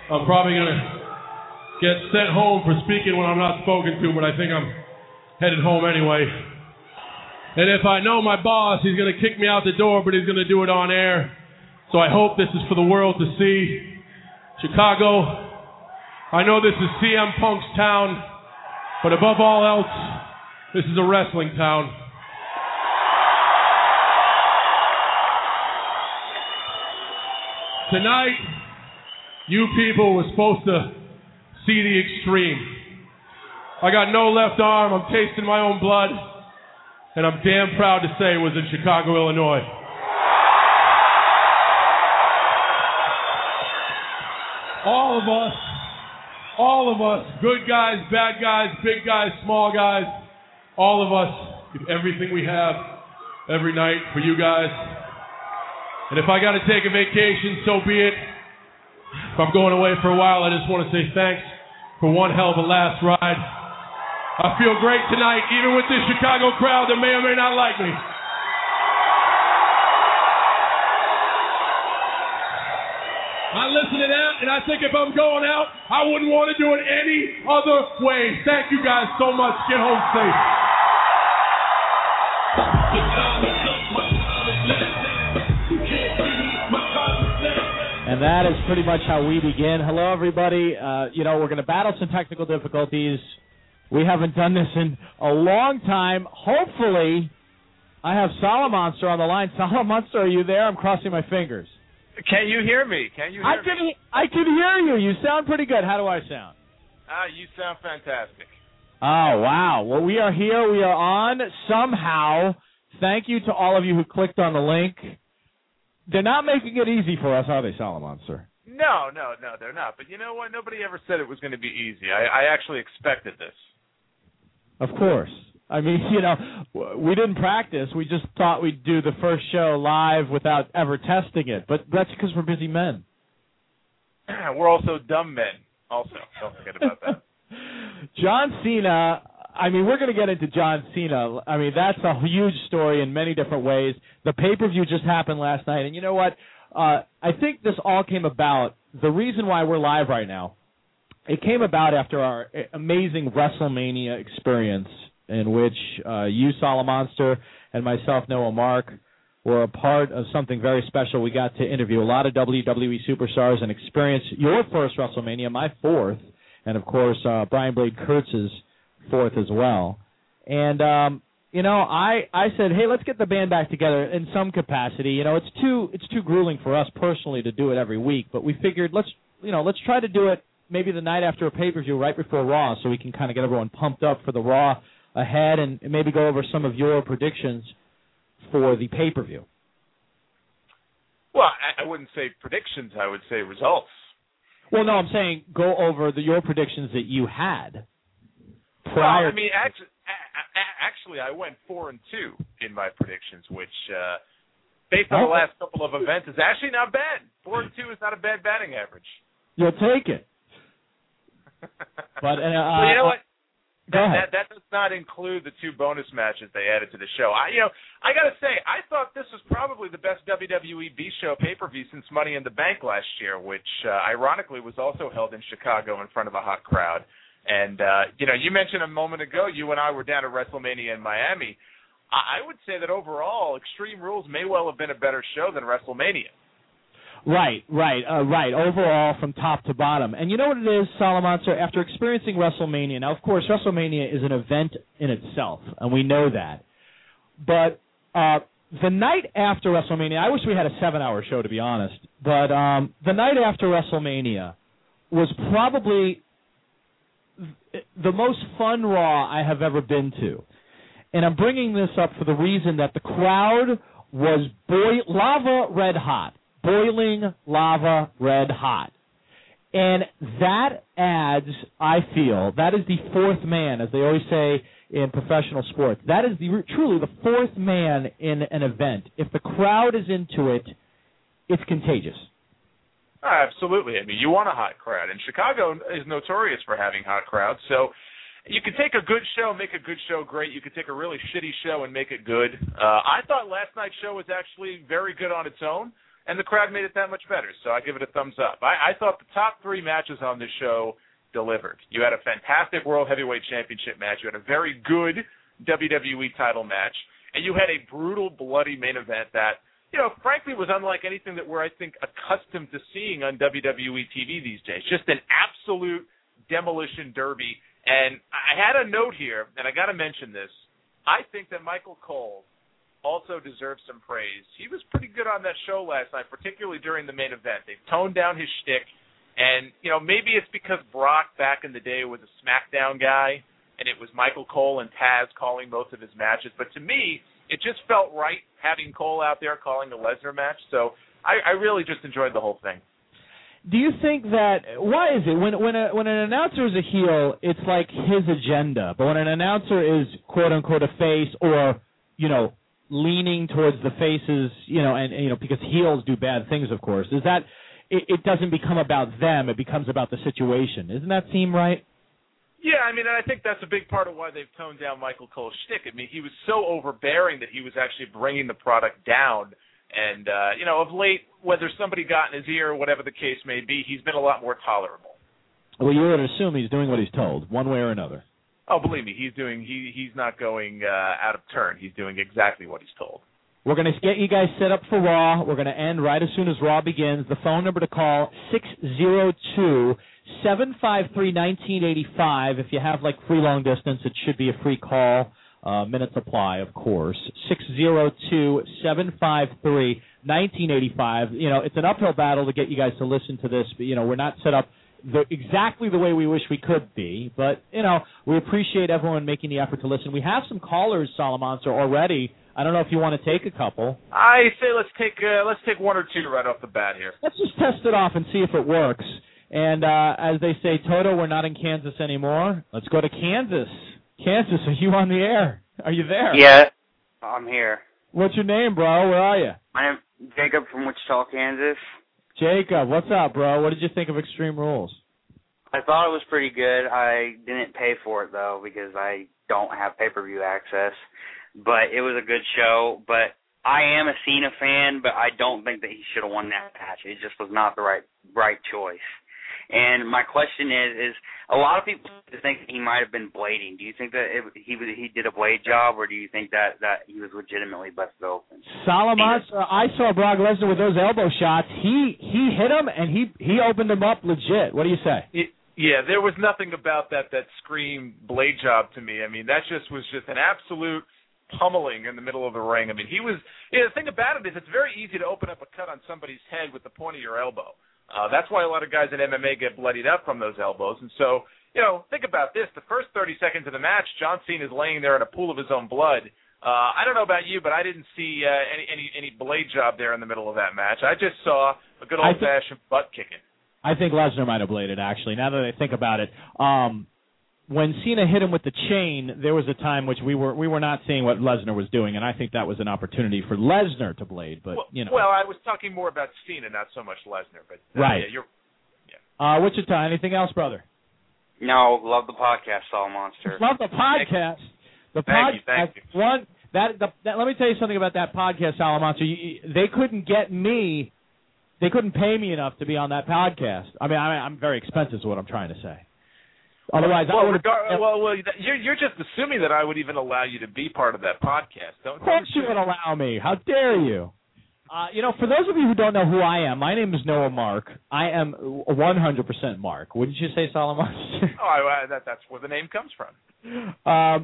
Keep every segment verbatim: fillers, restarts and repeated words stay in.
I'm probably going to get sent home for speaking when I'm not spoken to, but I think I'm headed home anyway. And if I know my boss, he's going to kick me out the door, but he's going to do it on air. So I hope this is for the world to see. Chicago, I know this is C M Punk's town, but above all else, this is a wrestling town. Tonight, you people were supposed to see the extreme. I got no left arm, I'm tasting my own blood, and I'm damn proud to say it was in Chicago, Illinois. All of us, all of us, good guys, bad guys, big guys, small guys, all of us give everything we have every night for you guys. And if I got to take a vacation, so be it. If I'm going away for a while, I just want to say thanks for one hell of a last ride. I feel great tonight, even with this Chicago crowd that may or may not like me. I listen to that, and I think if I'm going out, I wouldn't want to do it any other way. Thank you guys so much. Get home safe. And that is pretty much how we begin. Hello, everybody. Uh, you know, we're going to battle some technical difficulties. We haven't done this in a long time. Hopefully, I have Solomonster on the line. Solomonster, are you there? I'm crossing my fingers. Can you hear me? Can you hear I can, me? I can hear you. You sound pretty good. How do I sound? Ah, you sound fantastic. Oh, wow. Well, we are here. We are on somehow. Thank you to all of you who clicked on the link. They're not making it easy for us, are they, Solomonster? No, no, no, they're not. But you know what? Nobody ever said it was going to be easy. I, I actually expected this. Of course. I mean, you know, we didn't practice. We just thought we'd do the first show live without ever testing it. But that's because we're busy men. We're also dumb men, also. Don't forget about that. John Cena, I mean, we're going to get into John Cena. I mean, that's a huge story in many different ways. The pay-per-view just happened last night. And you know what? Uh, I think this all came about. The reason why we're live right now, it came about after our amazing WrestleMania experience in which uh, you, Solomonster, and myself, Noah Mark, were a part of something very special. We got to interview a lot of W W E superstars and experience your first WrestleMania, my fourth, and, of course, uh, Brian Blade Kurtz's fourth as well. And, um, you know, I, I said, hey, let's get the band back together in some capacity. You know, it's too it's too grueling for us personally to do it every week, but we figured let's, you know, let's try to do it maybe the night after a pay-per-view right before Raw so we can kind of get everyone pumped up for the Raw ahead and maybe go over some of your predictions for the pay-per-view. Well, I, I wouldn't say predictions. I would say results. Well, no, I'm saying go over the, your predictions that you had prior. Well, I mean, actually, actually, I went four and two in my predictions, which, uh, based on oh. the last couple of events, is actually not bad. Four and two is not a bad batting average. You'll take it. But uh, well, you know what? Go that, that, that does not include the two bonus matches they added to the show. I, you know, I got to say, I thought this was probably the best W W E B-show pay-per-view since Money in the Bank last year, which, uh, ironically, was also held in Chicago in front of a hot crowd. And, uh, you know, you mentioned a moment ago, you and I were down at WrestleMania in Miami. I, I would say that overall, Extreme Rules may well have been a better show than WrestleMania. Right, right, uh, right. Overall, from top to bottom. And you know what it is, Solomonster? After experiencing WrestleMania, now, of course, WrestleMania is an event in itself, and we know that. But uh, the night after WrestleMania, I wish we had a seven-hour show, to be honest, but um, the night after WrestleMania was probably the most fun Raw I have ever been to. And I'm bringing this up for the reason that the crowd was boy- lava red hot. Boiling lava red hot. And that adds, I feel, that is the fourth man, as they always say in professional sports. That is the, truly the fourth man in an event. If the crowd is into it, it's contagious. Oh, absolutely. I mean, you want a hot crowd. And Chicago is notorious for having hot crowds. So you can take a good show, make a good show great. You could take a really shitty show and make it good. Uh, I thought last night's show was actually very good on its own. and the crowd made it that much better. So I give it a thumbs up. I, I thought the top three matches on this show delivered. You had a fantastic World Heavyweight Championship match. You had a very good W W E title match, and you had a brutal, bloody main event that, you know, frankly was unlike anything that we're, I think, accustomed to seeing on W W E T V these days. Just an absolute demolition derby. And I had a note here, and I got to mention this. I think that Michael Cole also deserves some praise. He was pretty good on that show last night, particularly during the main event. They've toned down his shtick, and, you know, maybe it's because Brock back in the day was a SmackDown guy, and it was Michael Cole and Taz calling most of his matches. But to me, it just felt right having Cole out there calling the Lesnar match. So I, I really just enjoyed the whole thing. Do you think that, why is it, when when a, when an announcer is a heel, it's like his agenda, but when an announcer is quote-unquote a face or, you know, leaning towards the faces, you know, and, and you know, because heels do bad things, of course, is that it, it doesn't become about them, it becomes about the situation. Doesn't that seem right? Yeah, I mean, and I think that's a big part of why they've toned down Michael Cole's shtick. I mean, he was so overbearing that he was actually bringing the product down. And, uh, you know, of late, whether somebody got in his ear or whatever the case may be, he's been a lot more tolerable. Well, you would assume he's doing what he's told, one way or another. Oh, believe me, he's doing. He he's not going uh, out of turn. He's doing exactly what he's told. We're going to get you guys set up for Raw. We're going to end right as soon as Raw begins. The phone number to call, six zero two, seven five three, one nine eight five. If you have, like, free long distance, it should be a free call. Uh, minute supply, of course. six zero two, seven five three, one nine eight five. You know, it's an uphill battle to get you guys to listen to this. But, you know, we're not set up the, exactly the way we wish we could be. But, you know, we appreciate everyone making the effort to listen. We have some callers, Salamonster, already. I don't know if you want to take a couple. I say let's take uh, let's take one or two right off the bat here. Let's just test it off and see if it works. And uh, as they say, Toto, we're not in Kansas anymore. Let's go to Kansas. Kansas, are you on the air? Are you there? Yeah, I'm here. What's your name, bro? Where are you? My name's Jacob from Wichita, Kansas. Jacob, what's up, bro? What did you think of Extreme Rules? I thought it was pretty good. I didn't pay for it, though, because I don't have pay-per-view access. But it was a good show. But I am a Cena fan, but I don't think that he should have won that match. It just was not the right right choice. And my question is, is a lot of people think he might have been blading. Do you think that it, he he did a blade job, or do you think that, that he was legitimately busted open? Solomon, uh, I saw Brock Lesnar with those elbow shots. He he hit him, and he, he opened him up legit. What do you say? It, yeah, there was nothing about that that screamed blade job to me. I mean, that just was just an absolute pummeling in the middle of the ring. I mean, he was yeah, – the thing about it is it's very easy to open up a cut on somebody's head with the point of your elbow. Uh, that's why a lot of guys in M M A get bloodied up from those elbows. And so, you know, think about this. The first thirty seconds of the match, John Cena is laying there in a pool of his own blood. Uh, I don't know about you, but I didn't see uh, any, any any blade job there in the middle of that match. I just saw a good old-fashioned th- butt kicking. I think Lesnar might have bladed, actually, now that I think about it. Um, when Cena hit him with the chain, there was a time which we were we were not seeing what Lesnar was doing, and I think that was an opportunity for Lesnar to blade. But well, you know, well, I was talking more about Cena, not so much Lesnar. But uh, right, yeah, you're. Yeah. Uh, Wichita, anything else, brother? No, love the podcast, Saul Monster. Love the podcast. The thank podcast. You, thank you. One that, the, that. Let me tell you something about that podcast, Saul Monster. You, they couldn't get me. They couldn't pay me enough to be on that podcast. I mean, I, I'm very expensive, is what I'm trying to say. Otherwise, well, I would. Regard, well, well, you're you're just assuming that I would even allow you to be part of that podcast. Don't, of course, you would allow me. How dare you? Uh, you know, for those of you who don't know who I am, my name is Noah Mark. I am one hundred percent Mark. Wouldn't you say, Solomon? oh, I, I, that, that's where the name comes from. Um,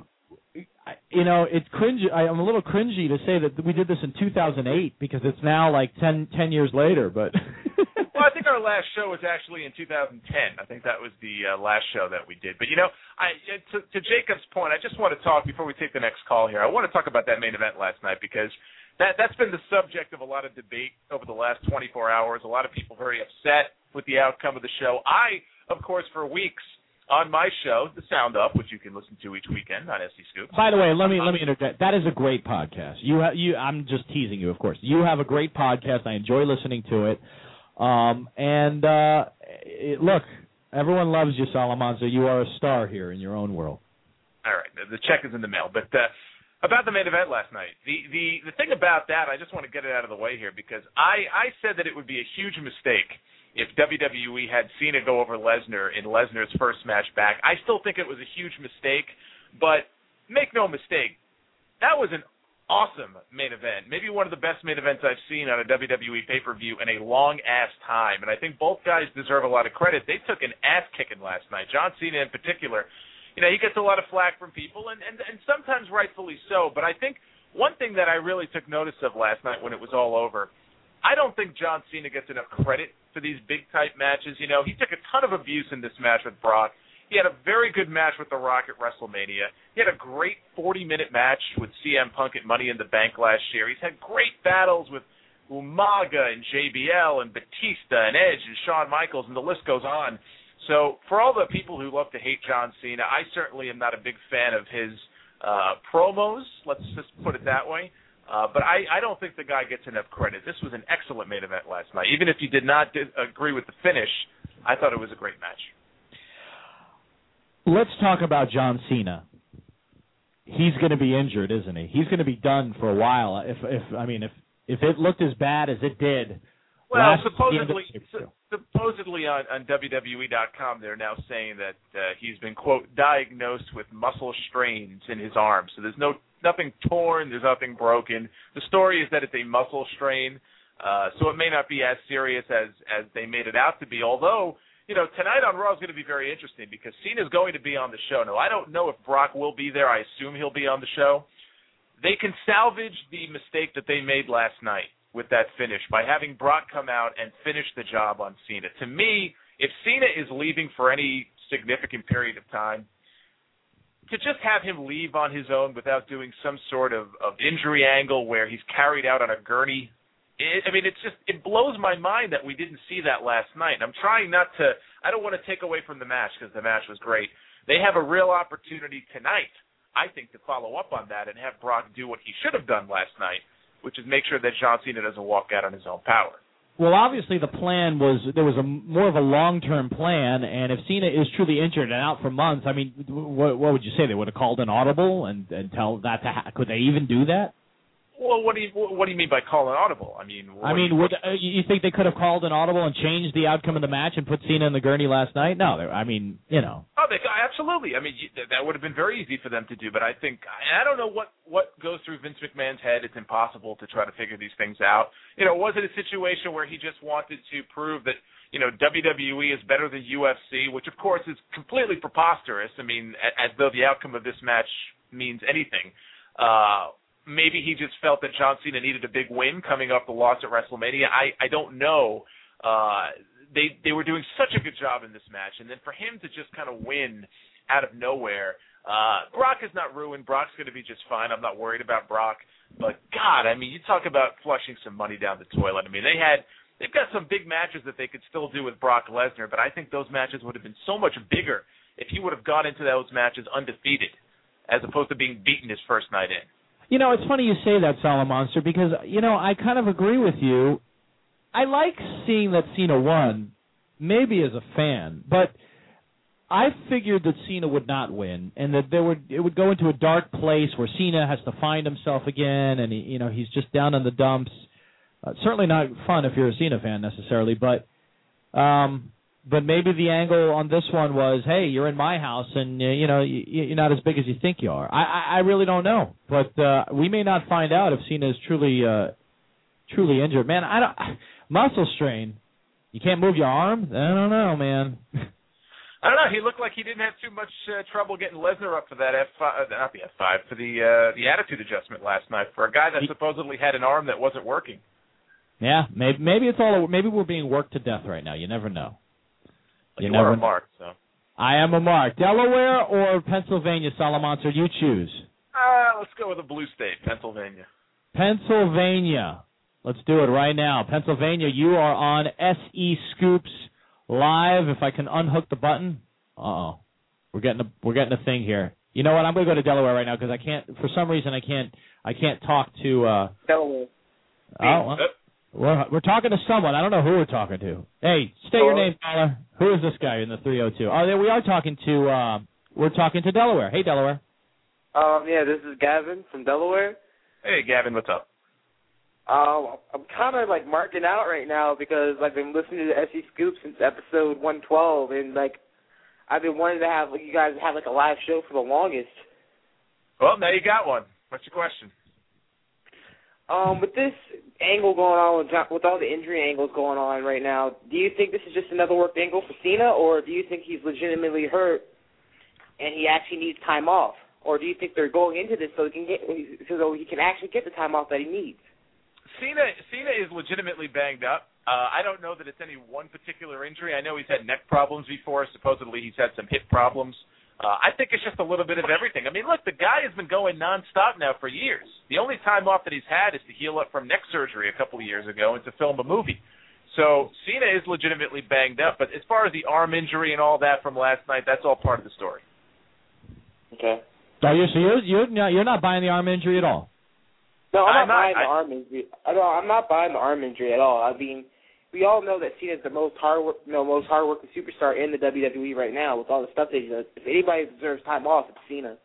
you know, it's cringe. I, I'm a little cringy to say that we did this in two thousand eight because it's now like ten, ten years later. But well, I think our last show was actually in two thousand ten. I think that was the uh, last show that we did. But, you know, I, to, to Jacob's point, I just want to talk, before we take the next call here, I want to talk about that main event last night because that, that's been the subject of a lot of debate over the last twenty-four hours. A lot of people very upset with the outcome of the show. I, of course, for weeks on my show, The Sound Up, which you can listen to each weekend on S C Scoop. By the way, let me let me interject. That is a great podcast. You ha- you I'm just teasing you, of course. You have a great podcast. I enjoy listening to it. Um, and uh, it, look, everyone loves you, Solomon, so you are a star here in your own world. All right, the check is in the mail. But uh, About the main event last night. The, the the thing about that, I just want to get it out of the way here because I, I said that it would be a huge mistake if W W E had Cena go over Lesnar in Lesnar's first match back. I still think it was a huge mistake, but make no mistake, that was an awesome main event. Maybe one of the best main events I've seen on a W W E pay-per-view in a long-ass time, and I think both guys deserve a lot of credit. They took an ass-kicking last night. John Cena in particular. You know, he gets a lot of flack from people, and, and, and sometimes rightfully so. But I think one thing that I really took notice of last night when it was all over, I don't think John Cena gets enough credit for these big-type matches. You know, he took a ton of abuse in this match with Brock. He had a very good match with The Rock at WrestleMania. He had a great forty-minute match with C M Punk at Money in the Bank last year. He's had great battles with Umaga and J B L and Batista and Edge and Shawn Michaels, and the list goes on. So for all the people who love to hate John Cena, I certainly am not a big fan of his uh, promos, let's just put it that way. Uh, but I, I don't think the guy gets enough credit. This was an excellent main event last night. Even if you did not did, agree with the finish, I thought it was a great match. Let's talk about John Cena. He's going to be injured, isn't he? He's going to be done for a while. If, if I mean, if if it looked as bad as it did. Well, supposedly, su- supposedly on, on W W E dot com, they're now saying that uh, he's been, quote, diagnosed with muscle strains in his arm. So there's no nothing torn, there's nothing broken. The story is that it's a muscle strain, uh, so it may not be as serious as, as they made it out to be. Although, you know, tonight on Raw is going to be very interesting because Cena's going to be on the show. Now, I don't know if Brock will be there. I assume he'll be on the show. They can salvage the mistake that they made last night with that finish by having Brock come out and finish the job on Cena. To me, if Cena is leaving for any significant period of time, to just have him leave on his own without doing some sort of, of injury angle where he's carried out on a gurney, it, I mean, it's just, it blows my mind that we didn't see that last night. And I'm trying not to, I don't want to take away from the match because the match was great. They have a real opportunity tonight, I think, to follow up on that and have Brock do what he should have done last night, which is make sure that John Cena doesn't walk out on his own power. Well, obviously the plan was, there was a more of a long-term plan, and if Cena is truly injured and out for months, I mean, what, what would you say? They would have called an audible and, and tell that to ha- could they even do that? Well, what do you what do you mean by call an audible? I mean, I mean, you, would uh, you think they could have called an audible and changed the outcome of the match and put Cena in the gurney last night? No, I mean, you know. Oh, they, absolutely. I mean, you, that would have been very easy for them to do. But I think I don't know what what goes through Vince McMahon's head. It's impossible to try to figure these things out. You know, was it a situation where he just wanted to prove that, you know, W W E is better than U F C, which of course is completely preposterous. I mean, as though the outcome of this match means anything. Uh, Maybe he just felt that John Cena needed a big win coming off the loss at WrestleMania. I, I don't know. Uh, they they were doing such a good job in this match, and then for him to just kind of win out of nowhere, uh, Brock is not ruined. Brock's going to be just fine. I'm not worried about Brock. But God, I mean, you talk about flushing some money down the toilet. I mean, they had they've got some big matches that they could still do with Brock Lesnar, but I think those matches would have been so much bigger if he would have gone into those matches undefeated, as opposed to being beaten his first night in. You know, it's funny you say that, Solid Monster, because, you know, I kind of agree with you. I like seeing that Cena won, maybe as a fan, but I figured that Cena would not win, and that there would it would go into a dark place where Cena has to find himself again, and, he, you know, he's just down in the dumps. Uh, certainly not fun if you're a Cena fan necessarily, but um, but maybe the angle on this one was, hey, you're in my house, and uh, you know you, you're not as big as you think you are. I, I, I really don't know, but uh, we may not find out if Cena is truly uh, truly injured. Man, I don't muscle strain. You can't move your arm. I don't know, man. I don't know. He looked like he didn't have too much uh, trouble getting Lesnar up for that F five, not the F five, for the uh, the attitude adjustment last night for a guy that supposedly had an arm that wasn't working. Yeah, maybe maybe it's all maybe we're being worked to death right now. You never know. You, you never are a mark, so. I am a mark. Delaware or Pennsylvania, Salamonster, you choose. Uh, let's go with a blue state, Pennsylvania. Pennsylvania. Let's do it right now. Pennsylvania, you are on S E Scoops Live. If I can unhook the button. Uh-oh. We're getting a, we're getting a thing here. You know what? I'm going to go to Delaware right now because I can't, for some reason, I can't I can't talk to... Uh, Delaware. Oh, well. We're, we're talking to someone. I don't know who we're talking to. Hey, state your name, caller. Who is this guy in the three oh two? Oh, there we are talking to, uh, we're talking to Delaware. Hey, Delaware. Um, yeah, this is Gavin from Delaware. Hey, Gavin, what's up? Um, I'm kind of like marking out right now because like I've been listening to the S C Scoop since episode one twelve, and like I've been wanting to have like you guys have like a live show for the longest. Well, now you got one. What's your question? Um, with this angle going on with John, with all the injury angles going on right now, do you think this is just another worked angle for Cena, or do you think he's legitimately hurt and he actually needs time off, or do you think they're going into this so he can get so he can actually get the time off that he needs? Cena Cena is legitimately banged up. Uh, I don't know that it's any one particular injury. I know he's had neck problems before. Supposedly he's had some hip problems. Uh, I think it's just a little bit of everything. I mean, look, the guy has been going nonstop now for years. The only time off that he's had is to heal up from neck surgery a couple of years ago and to film a movie. So Cena is legitimately banged up. But as far as the arm injury and all that from last night, that's all part of the story. Okay. So you're so you're you're not, you're not buying the arm injury at all? No, I'm not, I'm not buying I, the arm injury. I don't, I'm not buying the arm injury at all. I mean, we all know that Cena's the most hard, work, you know, most hard-working superstar in the W W E right now with all the stuff that he does. If anybody deserves time off, it's Cena.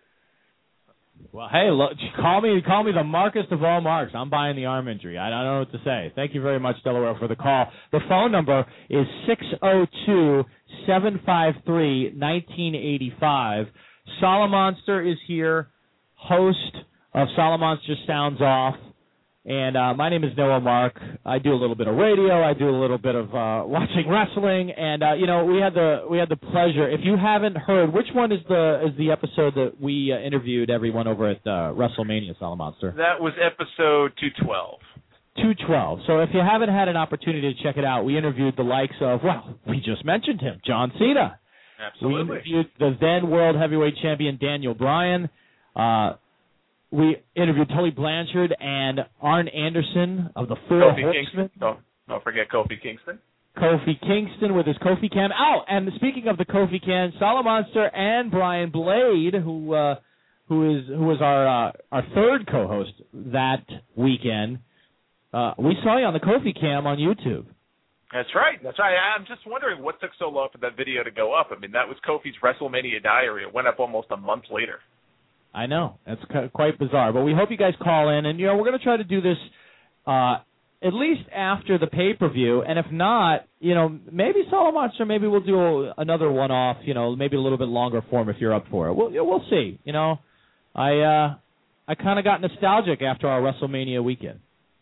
Well, hey, look, call me call me the Markest of all marks. I'm buying the arm injury. I, I don't know what to say. Thank you very much, Delaware, for the call. The phone number is six oh two, seven five three, one nine eight five. Solomonster is here, host of Solomonster Sounds Off. And uh, my name is Noah Mark. I do a little bit of radio. I do a little bit of uh, watching wrestling. And uh, you know, we had the we had the pleasure. If you haven't heard, which one is the is the episode that we uh, interviewed everyone over at uh, WrestleMania, Solomonster? That was episode two twelve. two twelve. So if you haven't had an opportunity to check it out, we interviewed the likes of, well, we just mentioned him, John Cena. Absolutely. We interviewed the then World Heavyweight Champion Daniel Bryan. Uh, we interviewed Tully Blanchard and Arn Anderson of the Four Kofi Horsemen. Kingston. Don't, don't forget Kofi Kingston. Kofi Kingston with his Kofi Cam. Oh, and speaking of the Kofi Cam, Solomonster and Brian Blade, who uh, who is who was our uh, our third co-host that weekend, uh, we saw you on the Kofi Cam on YouTube. That's right. That's right. I'm just wondering what took so long for that video to go up. I mean, that was Kofi's WrestleMania diary. It went up almost a month later. I know. That's quite bizarre. But we hope you guys call in. And, you know, we're going to try to do this uh, at least after the pay-per-view. And if not, you know, maybe Solomonster, maybe we'll do another one-off, you know, maybe a little bit longer form if you're up for it. We'll, we'll see. You know, I, uh, I kind of got nostalgic after our WrestleMania weekend.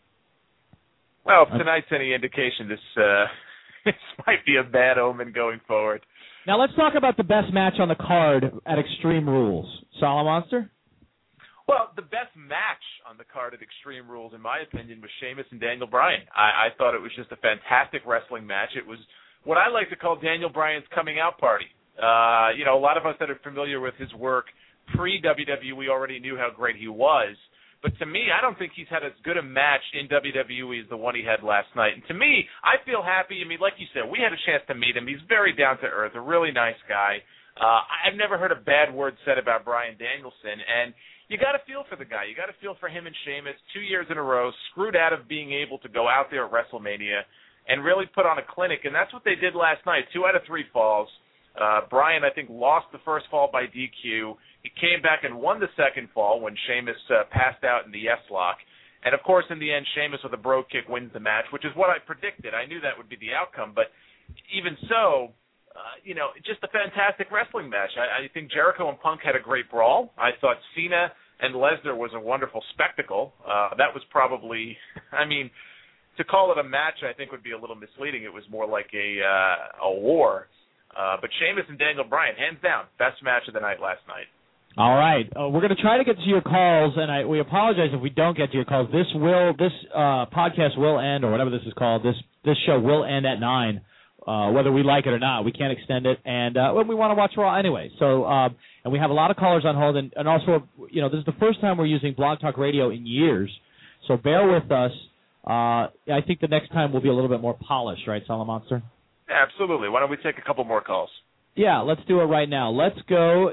Well, if tonight's any indication, this, uh, this might be a bad omen going forward. Now let's talk about the best match on the card at Extreme Rules. Solomonster? Well, the best match on the card at Extreme Rules, in my opinion, was Sheamus and Daniel Bryan. I, I thought it was just a fantastic wrestling match. It was what I like to call Daniel Bryan's coming out party. Uh, you know, a lot of us that are familiar with his work pre-W W E already knew how great he was. But to me, I don't think he's had as good a match in W W E as the one he had last night. And to me, I feel happy. I mean, like you said, we had a chance to meet him. He's very down-to-earth, a really nice guy. Uh, I've never heard a bad word said about Bryan Danielson. And you got to feel for the guy. You got to feel for him and Sheamus two years in a row, screwed out of being able to go out there at WrestleMania and really put on a clinic. And that's what they did last night, two out of three falls. Uh, Bryan, I think, lost the first fall by D Q. He came back and won the second fall when Sheamus uh, passed out in the S-lock. And, of course, in the end, Sheamus with a bro kick wins the match, which is what I predicted. I knew that would be the outcome. But even so, uh, you know, just a fantastic wrestling match. I, I think Jericho and Punk had a great brawl. I thought Cena and Lesnar was a wonderful spectacle. Uh, that was probably, I mean, to call it a match I think would be a little misleading. It was more like a, uh, a war. Uh, but Sheamus and Daniel Bryan, hands down, best match of the night last night. All right, uh, we're going to try to get to your calls, and I, we apologize if we don't get to your calls. This will, this uh, podcast will end, or whatever this is called. This this show will end at nine, uh, whether we like it or not. We can't extend it, and uh, well, we want to watch Raw anyway. So, uh, and we have a lot of callers on hold, and, and also, you know, this is the first time we're using Blog Talk Radio in years. So bear with us. Uh, I think the next time will be a little bit more polished, right, Solomonster? Absolutely. Why don't we take a couple more calls? Yeah, let's do it right now. Let's go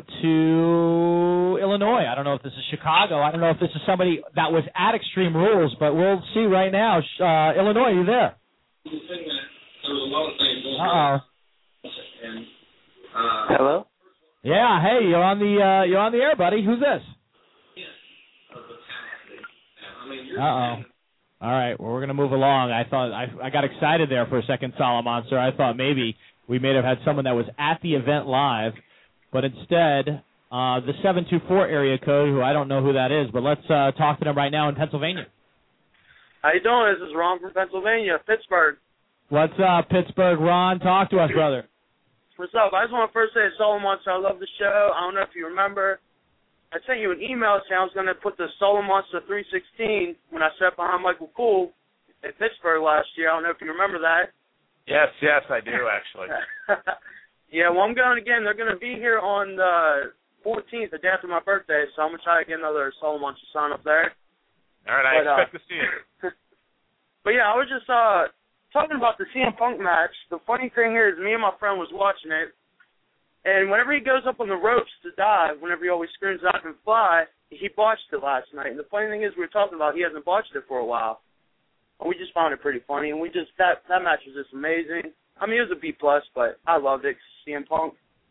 to Illinois. I don't know if this is Chicago. I don't know if this is somebody that was at Extreme Rules, but we'll see right now. Uh, Illinois, are you there? Uh-oh. Hello? Yeah, hey, you're on the uh, you're on the air, buddy. Who's this? Uh-oh. All right, well, we're going to move along. I thought I, I got excited there for a second, Solid Monster. I thought maybe we may have had someone that was at the event live, but instead, uh, the seven two four area code, who I don't know who that is, but let's uh, talk to them right now in Pennsylvania. How you doing? This is Ron from Pennsylvania, Pittsburgh. What's up, Pittsburgh? Ron, talk to us, brother. What's up? I just want to first say, Solid Monster, I love the show. I don't know if you remember. I sent you an email saying I was going to put the Solid Monster three sixteen when I sat behind Michael Cool in Pittsburgh last year. I don't know if you remember that. Yes, yes, I do, actually. Yeah, well, I'm going again. They're going to be here on the fourteenth, the day after my birthday, so I'm going to try to get another Solid Monster sign up there. All right, I but, expect uh, to see it. But, yeah, I was just uh, talking about the C M Punk match. The funny thing is, me and my friend was watching it, and whenever he goes up on the ropes to dive, whenever he always screams out and fly, he botched it last night. And the funny thing is, we were talking about he hasn't botched it for a while. And we just found it pretty funny, and we just that that match was just amazing. I mean, it was a B plus, but I loved it. C M Punk.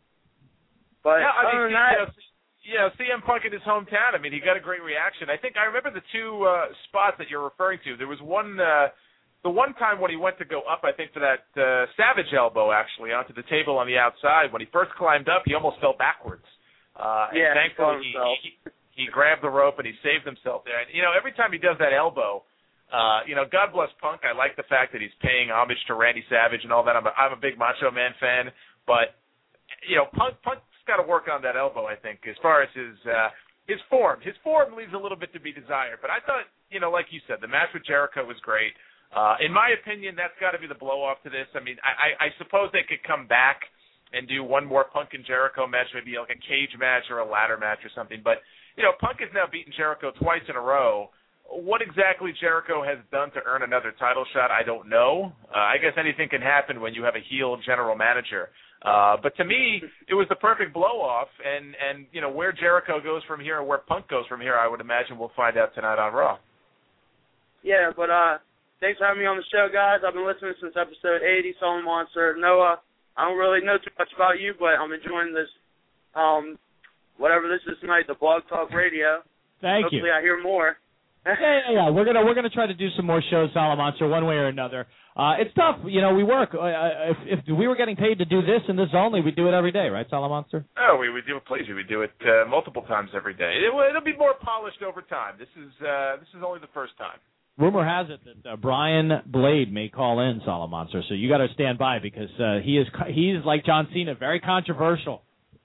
But yeah, I other mean, than that, you know, you know, C M Punk in his hometown. I mean, he got a great reaction. I think I remember the two uh, spots that you're referring to. There was one. Uh, The one time when he went to go up, I think, for that uh, Savage elbow, actually, onto the table on the outside, when he first climbed up, he almost fell backwards. Uh, yeah, and thankfully, he, he, he grabbed the rope and he saved himself there. And, you know, every time he does that elbow, uh, you know, God bless Punk. I like the fact that he's paying homage to Randy Savage and all that. I'm a, I'm a big Macho Man fan. But, you know, Punk, Punk's got to work on that elbow, I think, as far as his uh, his form. His form leaves a little bit to be desired. But I thought, you know, like you said, the match with Jericho was great. Uh, in my opinion, that's got to be the blow-off to this. I mean, I, I, I suppose they could come back and do one more Punk and Jericho match, maybe like a cage match or a ladder match or something. But, you know, Punk has now beaten Jericho twice in a row. What exactly Jericho has done to earn another title shot, I don't know. Uh, I guess anything can happen when you have a heel general manager. Uh, but to me, it was the perfect blow-off. And, and, you know, where Jericho goes from here or where Punk goes from here, I would imagine we'll find out tonight on Raw. Yeah, but, uh, thanks for having me on the show, guys. I've been listening since episode eighty, Solid Monster. Noah, I don't really know too much about you, but I'm enjoying this, um, whatever this is tonight, the Blog Talk Radio. Thank Hopefully you. I hear more. yeah, yeah, yeah. We're gonna we're gonna try to do some more shows, Solid Monster, one way or another. Uh, it's tough, you know. We work. Uh, if if we were getting paid to do this and this only, we'd do it every day, right, Solid Monster? Oh, we would do it. Please, we would do it uh, multiple times every day. It, it'll be more polished over time. This is uh, this is only the first time. Rumor has it that uh, Brian Blade may call in, Solid Monster, so you got to stand by because uh, he is he's like John Cena, very controversial.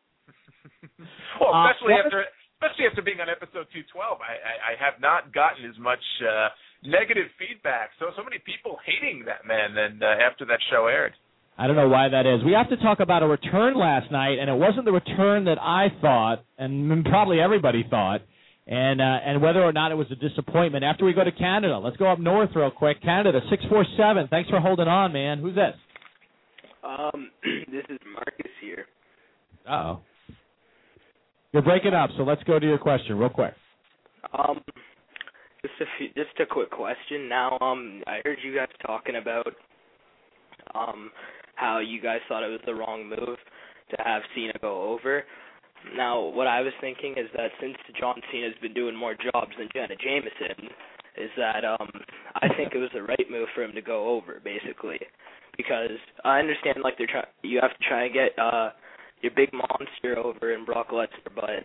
well, especially uh, after especially after being on episode two twelve, I, I, I have not gotten as much uh, negative feedback. So so many people hating that man. Then uh, after that show aired, I don't know why that is. We have to talk about a return last night, and it wasn't the return that I thought, and probably everybody thought. And uh, and whether or not it was a disappointment. After we go to Canada, let's go up north real quick. Canada, six four seven. Thanks for holding on, man. Who's this? Um, this is Marcus here. Uh-oh. You're breaking up, so let's go to your question real quick. Um, just a few, just a quick question. Now, um, I heard you guys talking about um how you guys thought it was the wrong move to have Cena go over. Now, what I was thinking is that since John Cena's been doing more jobs than Jenna Jameson, is that um, I think it was the right move for him to go over, basically, because I understand like they're trying, you have to try and get uh, your big monster over in Brock Lesnar, but.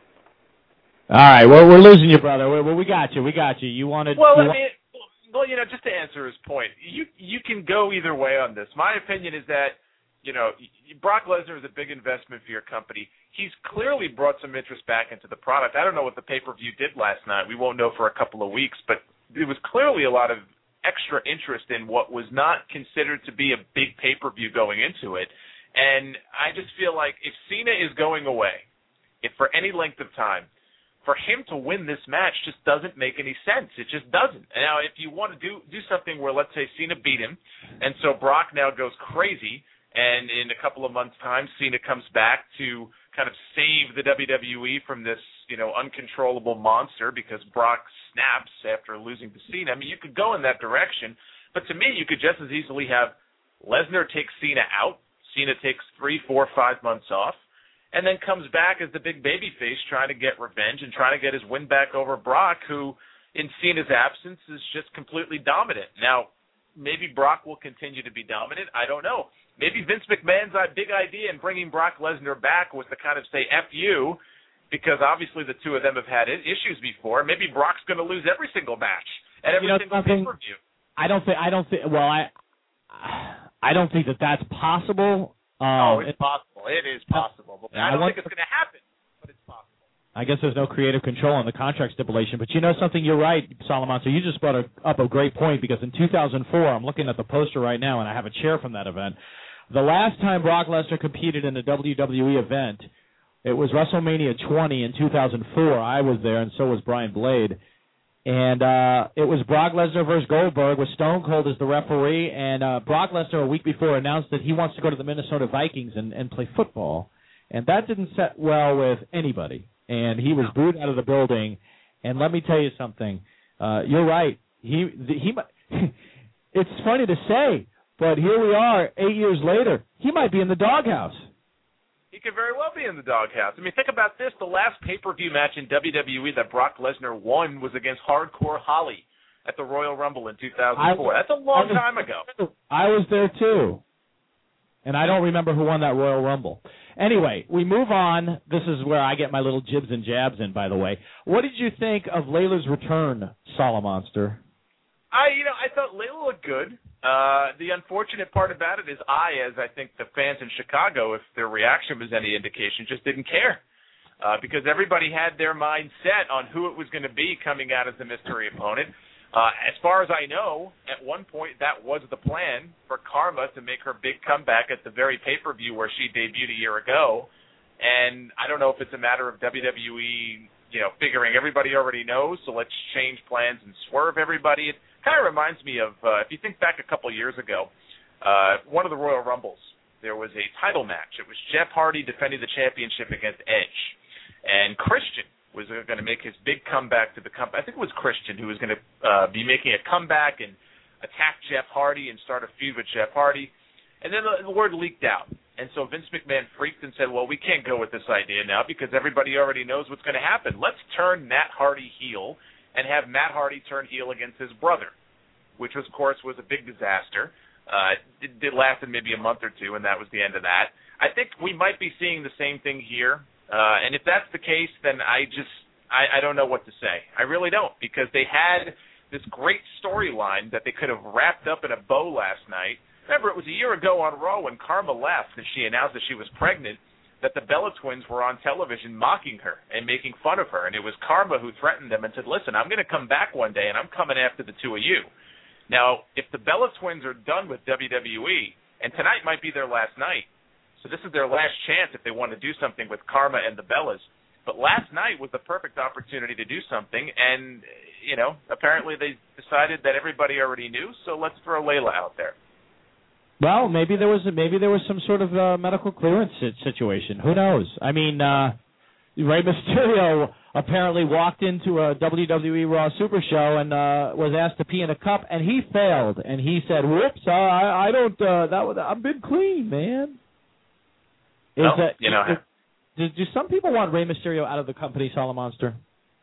All right, well, we're losing you, brother. Well, we got you, we got you. You wanted. Well, you I wa- mean, well, you know, just to answer his point, you you can go either way on this. My opinion is that. You know, Brock Lesnar is a big investment for your company. He's clearly brought some interest back into the product. I don't know what the pay-per-view did last night. We won't know for a couple of weeks, but there was clearly a lot of extra interest in what was not considered to be a big pay-per-view going into it. And I just feel like if Cena is going away, if for any length of time, for him to win this match just doesn't make any sense. It just doesn't. Now, if you want to do, do something where, let's say, Cena beat him, and so Brock now goes crazy, and in a couple of months' time, Cena comes back to kind of save the W W E from this, you know, uncontrollable monster because Brock snaps after losing to Cena. I mean, you could go in that direction, but to me, you could just as easily have Lesnar take Cena out, Cena takes three, four, five months off, and then comes back as the big babyface trying to get revenge and trying to get his win back over Brock, who, in Cena's absence, is just completely dominant. Now, maybe Brock will continue to be dominant. I don't know. Maybe Vince McMahon's big idea in bringing Brock Lesnar back was to kind of say F you, because obviously the two of them have had issues before. Maybe Brock's going to lose every single match at every you know, single pay-per-view. I don't think. I don't think. Well, I. I don't think that that's possible. Um, oh, it, it's possible. It is possible. But I don't I think it's going to happen, but it's possible. I guess there's no creative control on the contract stipulation. But you know something? You're right, Solomon. So you just brought a, up a great point, because in two thousand four, I'm looking at the poster right now, and I have a chair from that event. The last time Brock Lesnar competed in a W W E event, it was WrestleMania twenty in two thousand four. I was there, and so was Brian Blade. And uh, it was Brock Lesnar versus Goldberg with Stone Cold as the referee. And uh, Brock Lesnar a week before announced that he wants to go to the Minnesota Vikings and, and play football. And that didn't set well with anybody. And he was booed out of the building. And let me tell you something. Uh, you're right. He he. It's funny to say, but here we are eight years later. He might be in the doghouse. He could very well be in the doghouse. I mean, think about this. The last pay-per-view match in W W E that Brock Lesnar won was against Hardcore Holly at the Royal Rumble in two thousand four. I, That's a long was, time ago. I was there, too. And I don't remember who won that Royal Rumble. Anyway, we move on. This is where I get my little jibs and jabs in, by the way. What did you think of Layla's return, Solomonster? I, you know, I thought Layla looked good. Uh, the unfortunate part about it is I, as I think the fans in Chicago, if their reaction was any indication, just didn't care. Uh, because everybody had their mind set on who it was going to be coming out as the mystery opponent. Uh, as far as I know, at one point that was the plan for Karma to make her big comeback at the very pay-per-view where she debuted a year ago. And I don't know if it's a matter of W W E, you know, figuring everybody already knows, so let's change plans and swerve everybody. It kind of reminds me of, uh, if you think back a couple years ago, uh, one of the Royal Rumbles, there was a title match. It was Jeff Hardy defending the championship against Edge. And Christian was going to make his big comeback to the company. I think it was Christian who was going to uh, be making a comeback and attack Jeff Hardy and start a feud with Jeff Hardy. And then the, the word leaked out. And so Vince McMahon freaked and said, well, we can't go with this idea now because everybody already knows what's going to happen. Let's turn Matt Hardy heel and have Matt Hardy turn heel against his brother, which, was, of course, was a big disaster. Uh, it, it lasted maybe a month or two, and that was the end of that. I think we might be seeing the same thing here. Uh, and if that's the case, then I just I, I don't know what to say. I really don't, because they had this great storyline that they could have wrapped up in a bow last night. Remember, it was a year ago on Raw when Karma left and she announced that she was pregnant, that the Bella Twins were on television mocking her and making fun of her. And it was Karma who threatened them and said, listen, I'm going to come back one day and I'm coming after the two of you. Now, if the Bella Twins are done with W W E, and tonight might be their last night, so this is their last chance if they want to do something with Karma and the Bellas. But last night was the perfect opportunity to do something, and, you know, apparently they decided that everybody already knew, so let's throw Layla out there. Well, maybe there was maybe there was some sort of uh, medical clearance situation. Who knows? I mean, uh, Rey Mysterio apparently walked into a W W E Raw Super Show and uh, was asked to pee in a cup, and he failed. And he said, "Whoops, uh, I I don't. Uh, that was, I've been clean, man." Is well, that, you know, is, do, do some people want Rey Mysterio out of the company, Solomonster?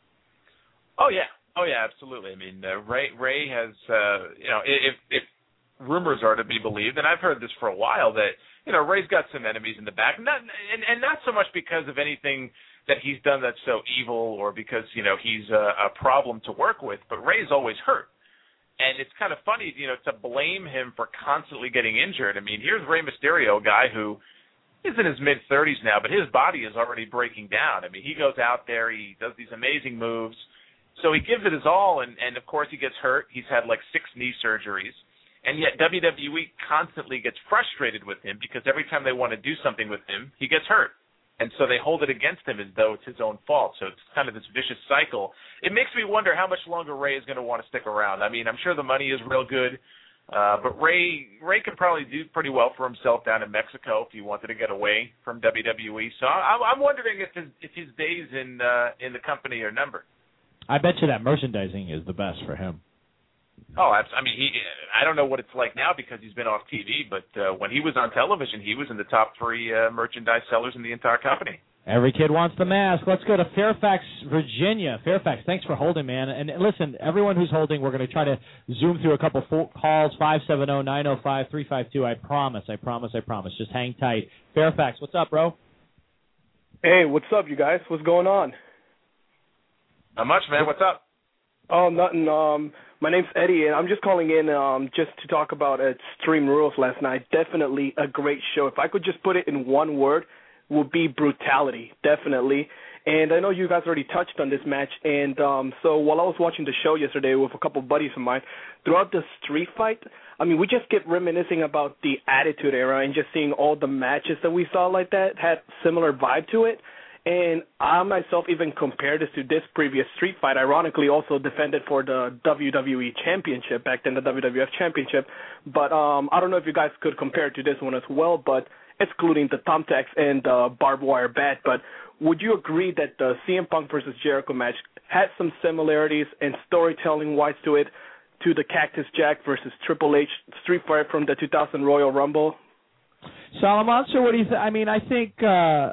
Oh yeah, oh yeah, absolutely. I mean, uh, Ray Ray has, uh, you know, if if rumors are to be believed, and I've heard this for a while, that you know Ray's got some enemies in the back, not and, and not so much because of anything that he's done that's so evil or because you know he's a, a problem to work with, but Ray's always hurt. And it's kind of funny, you know, to blame him for constantly getting injured. I mean, here's Rey Mysterio, a guy who he's in his mid-thirties now, but his body is already breaking down. I mean, he goes out there, he does these amazing moves. So he gives it his all, and, and of course he gets hurt. He's had like six knee surgeries. And yet W W E constantly gets frustrated with him because every time they want to do something with him, he gets hurt. And so they hold it against him as though it's his own fault. So it's kind of this vicious cycle. It makes me wonder how much longer Ray is going to want to stick around. I mean, I'm sure the money is real good. Uh, but Ray Ray could probably do pretty well for himself down in Mexico if he wanted to get away from W W E. So I'm, I'm wondering if his if his days in uh, in the company are numbered. I bet you that merchandising is the best for him. Oh, I mean, he I don't know what it's like now because he's been off T V, but uh, when he was on television, he was in the top three uh, merchandise sellers in the entire company. Every kid wants the mask. Let's go to Fairfax, Virginia. Fairfax, thanks for holding, man. And listen, everyone who's holding, we're going to try to zoom through a couple full calls, five seven zero, nine zero five, three five two. I promise, I promise, I promise. Just hang tight. Fairfax, what's up, bro? Hey, what's up, you guys? What's going on? Not much, man. What's up? Oh, nothing. Um, my name's Eddie, and I'm just calling in um, just to talk about Extreme Rules last night. Definitely a great show. If I could just put it in one word, would be brutality, definitely. And I know you guys already touched on this match, and um, so while I was watching the show yesterday with a couple buddies of mine, throughout the street fight, I mean, we just kept reminiscing about the Attitude Era and just seeing all the matches that we saw like that had similar vibe to it. And I myself even compared this to this previous street fight, ironically also defended for the W W E Championship, back then the W W F Championship. But um, I don't know if you guys could compare it to this one as well, but excluding the thumbtacks and the barbed wire bat. But would you agree that the C M Punk versus Jericho match had some similarities and storytelling-wise to it to the Cactus Jack versus Triple H street fight from the two thousand Royal Rumble? Solomon, so what do you think? I mean, I think... Uh...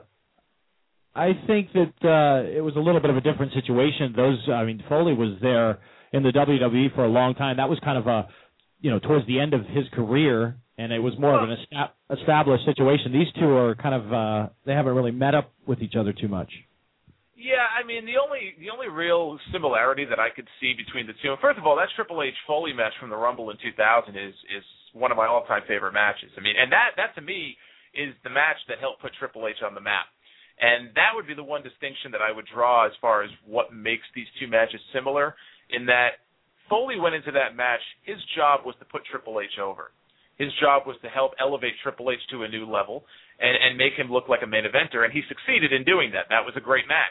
I think that uh, it was a little bit of a different situation. Those, I mean, Foley was there in the W W E for a long time. That was kind of a, you know, towards the end of his career, and it was more of an esta- established situation. These two are kind of, uh, they haven't really met up with each other too much. Yeah, I mean, the only the only real similarity that I could see between the two, and first of all, that Triple H Foley match from the Rumble in two thousand is is one of my all-time favorite matches. I mean, and that that to me is the match that helped put Triple H on the map. And that would be the one distinction that I would draw as far as what makes these two matches similar, in that Foley went into that match, his job was to put Triple H over. His job was to help elevate Triple H to a new level and, and make him look like a main eventer, and he succeeded in doing that. That was a great match.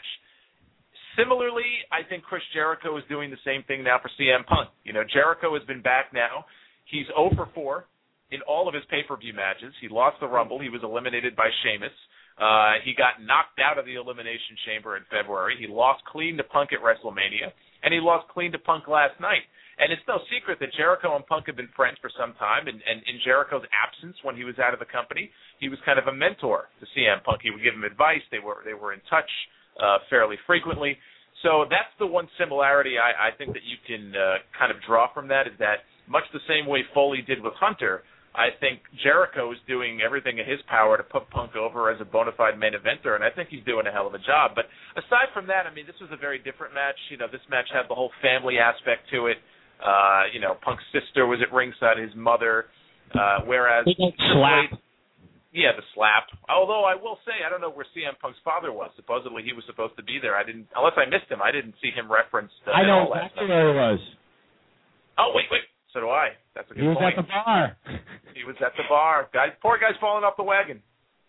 Similarly, I think Chris Jericho is doing the same thing now for C M Punk. You know, Jericho has been back now. He's zero for four in all of his pay-per-view matches. He lost the Rumble. He was eliminated by Sheamus. Uh, he got knocked out of the Elimination Chamber in February. He lost clean to Punk at WrestleMania, and he lost clean to Punk last night. And it's no secret that Jericho and Punk have been friends for some time, and, and in Jericho's absence when he was out of the company, he was kind of a mentor to C M Punk. He would give him advice. They were they were in touch uh, fairly frequently. So that's the one similarity I, I think that you can uh, kind of draw from that, is that much the same way Foley did with Hunter, I think Jericho is doing everything in his power to put Punk over as a bona fide main eventer, and I think he's doing a hell of a job. But aside from that, I mean, this was a very different match. You know, this match had the whole family aspect to it. Uh, you know, Punk's sister was at ringside, his mother, uh, whereas... Slap. H, yeah, the slap. Although I will say, I don't know where C M Punk's father was. Supposedly he was supposed to be there. I didn't, unless I missed him, I didn't see him referenced. Uh, I know exactly where he was. Oh, wait, wait. So do I. That's a good he was point. at the bar. He was at the bar. Guys, poor guy's falling off the wagon.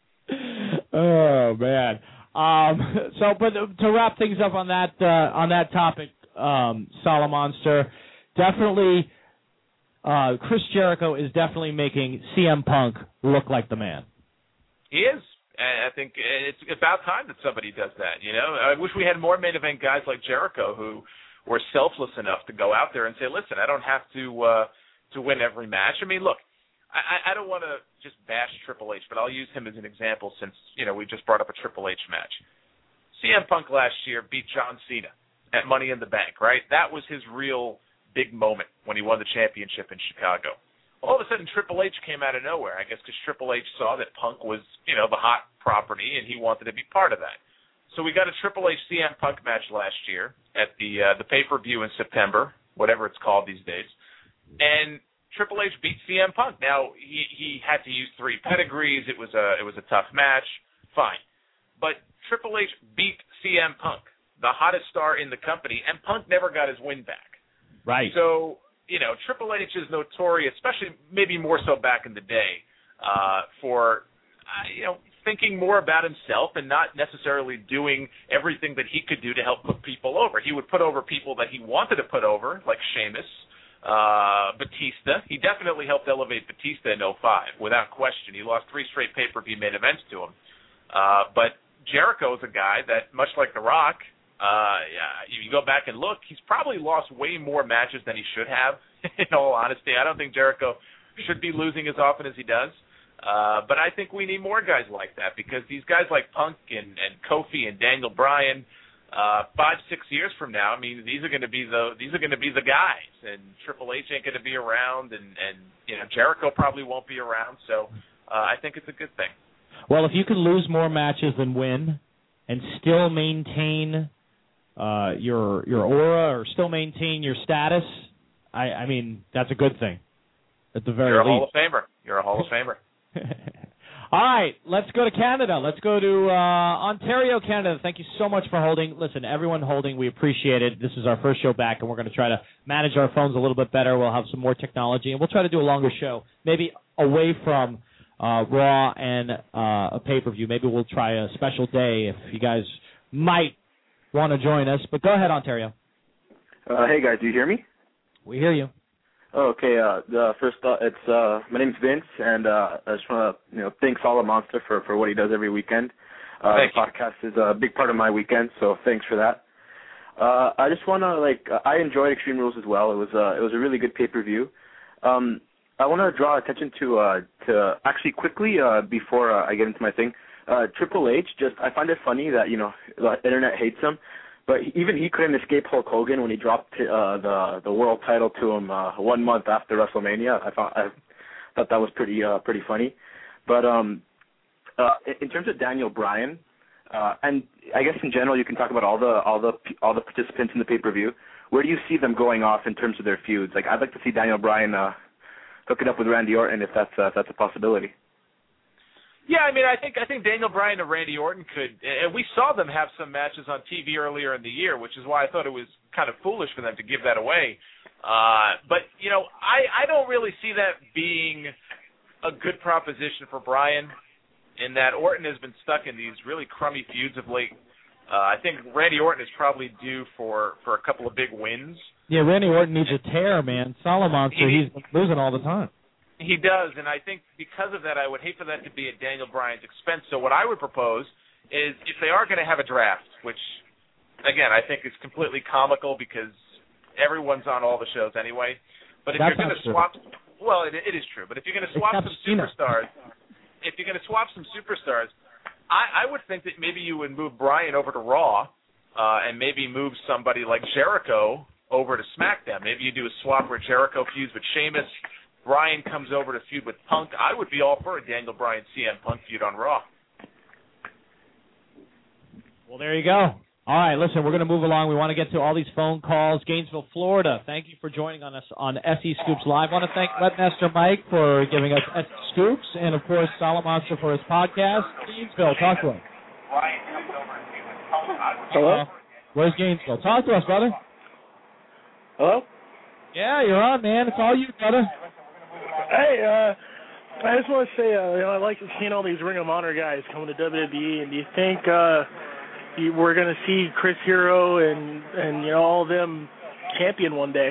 Oh man. Um, so, but to wrap things up on that uh, on that topic, um, Solomonster, definitely, uh, Chris Jericho is definitely making C M Punk look like the man. He is. And I think it's about time that somebody does that. You know, I wish we had more main event guys like Jericho who were selfless enough to go out there and say, listen, I don't have to uh, to win every match. I mean, look, I, I don't want to just bash Triple H, but I'll use him as an example since, you know, we just brought up a Triple H match. C M Punk last year beat John Cena at Money in the Bank, right? That was his real big moment when he won the championship in Chicago. All of a sudden, Triple H came out of nowhere, I guess because Triple H saw that Punk was, you know, the hot property, and he wanted to be part of that. So we got a Triple H C M Punk match last year at the uh, the pay-per-view in September, whatever it's called these days, and Triple H beat C M Punk. Now he he had to use three pedigrees. It was a it was a tough match, fine, but Triple H beat C M Punk, the hottest star in the company, and Punk never got his win back. Right. So you know Triple H is notorious, especially maybe more so back in the day, uh, for uh, you know. thinking more about himself and not necessarily doing everything that he could do to help put people over. He would put over people that he wanted to put over, like Sheamus, uh, Batista. He definitely helped elevate Batista in oh five, without question. He lost three straight pay-per-view main events to him. Uh, but Jericho is a guy that, much like The Rock, uh, yeah, you go back and look, he's probably lost way more matches than he should have, in all honesty. I don't think Jericho should be losing as often as he does. Uh, but I think we need more guys like that because these guys like Punk and, and Kofi and Daniel Bryan, uh, five, six years from now, I mean, these are going to be the these are going to be the guys, and Triple H ain't going to be around, and, and you know Jericho probably won't be around. So uh, I think it's a good thing. Well, if you can lose more matches than win, and still maintain uh, your your aura or still maintain your status, I, I mean that's a good thing. At the very You're a least. Hall of Famer. You're a Hall of Famer. All right, let's go to Canada. Let's go to uh, Ontario, Canada. Thank you so much for holding. Listen, everyone holding, we appreciate it. This is our first show back, and we're going to try to manage our phones a little bit better. We'll have some more technology, and we'll try to do a longer show, maybe away from uh, Raw and uh, a pay-per-view. Maybe we'll try a special day if you guys might want to join us. But go ahead, Ontario. Uh, hey, guys, do you hear me? We hear you. Oh, okay. Uh, the first, uh, it's uh, my name's Vince, and uh, I just want to you know thank Solid Monster for, for what he does every weekend. Uh, the podcast is a big part of my weekend, so thanks for that. Uh, I just want to like I enjoyed Extreme Rules as well. It was uh, it was a really good pay per view. Um, I want to draw attention to uh, to actually quickly uh, before uh, I get into my thing. Uh, Triple H, just I find it funny that you know the internet hates him. But even he couldn't escape Hulk Hogan when he dropped uh, the the world title to him uh, one month after WrestleMania. I thought I thought that was pretty uh, pretty funny. But um, uh, in terms of Daniel Bryan, uh, and I guess in general you can talk about all the all the all the participants in the pay per view. Where do you see them going off in terms of their feuds? Like I'd like to see Daniel Bryan uh, hook it up with Randy Orton if that's uh, if that's a possibility. Yeah, I mean, I think I think Daniel Bryan and Randy Orton could, and we saw them have some matches on T V earlier in the year, which is why I thought it was kind of foolish for them to give that away. Uh, but you know, I I don't really see that being a good proposition for Bryan, in that Orton has been stuck in these really crummy feuds of late. Uh, I think Randy Orton is probably due for for a couple of big wins. Yeah, Randy Orton needs a tear, man. Solid Monster, he's losing all the time. He does, and I think because of that, I would hate for that to be at Daniel Bryan's expense. So what I would propose is if they are going to have a draft, which, again, I think is completely comical because everyone's on all the shows anyway. But if That's you're going to swap, well, it, it is true. But if you're going to swap some superstars, if you're going to swap some superstars, I, I would think that maybe you would move Bryan over to Raw, uh, and maybe move somebody like Jericho over to SmackDown. Maybe you do a swap where Jericho feuds with Sheamus. Bryan comes over to feud with Punk. I would be all for a Daniel Bryan C M Punk feud on Raw. Well, there you go. All right, listen, we're going to move along. We want to get to all these phone calls. Gainesville, Florida, thank you for joining on us on S E Scoops Live. I want to thank Webmaster Mike for giving us S E Scoops, and, of course, Solid Monster for his podcast. Gainesville, talk to him. Hello? Uh, where's Gainesville? Talk to us, brother. Hello? Yeah, you're on, man. It's all you, brother. Hey, uh, I just want to say, uh, you know, I like seeing all these Ring of Honor guys coming to W W E, and do you think uh, you, we're going to see Chris Hero and, and, you know, all of them champion one day?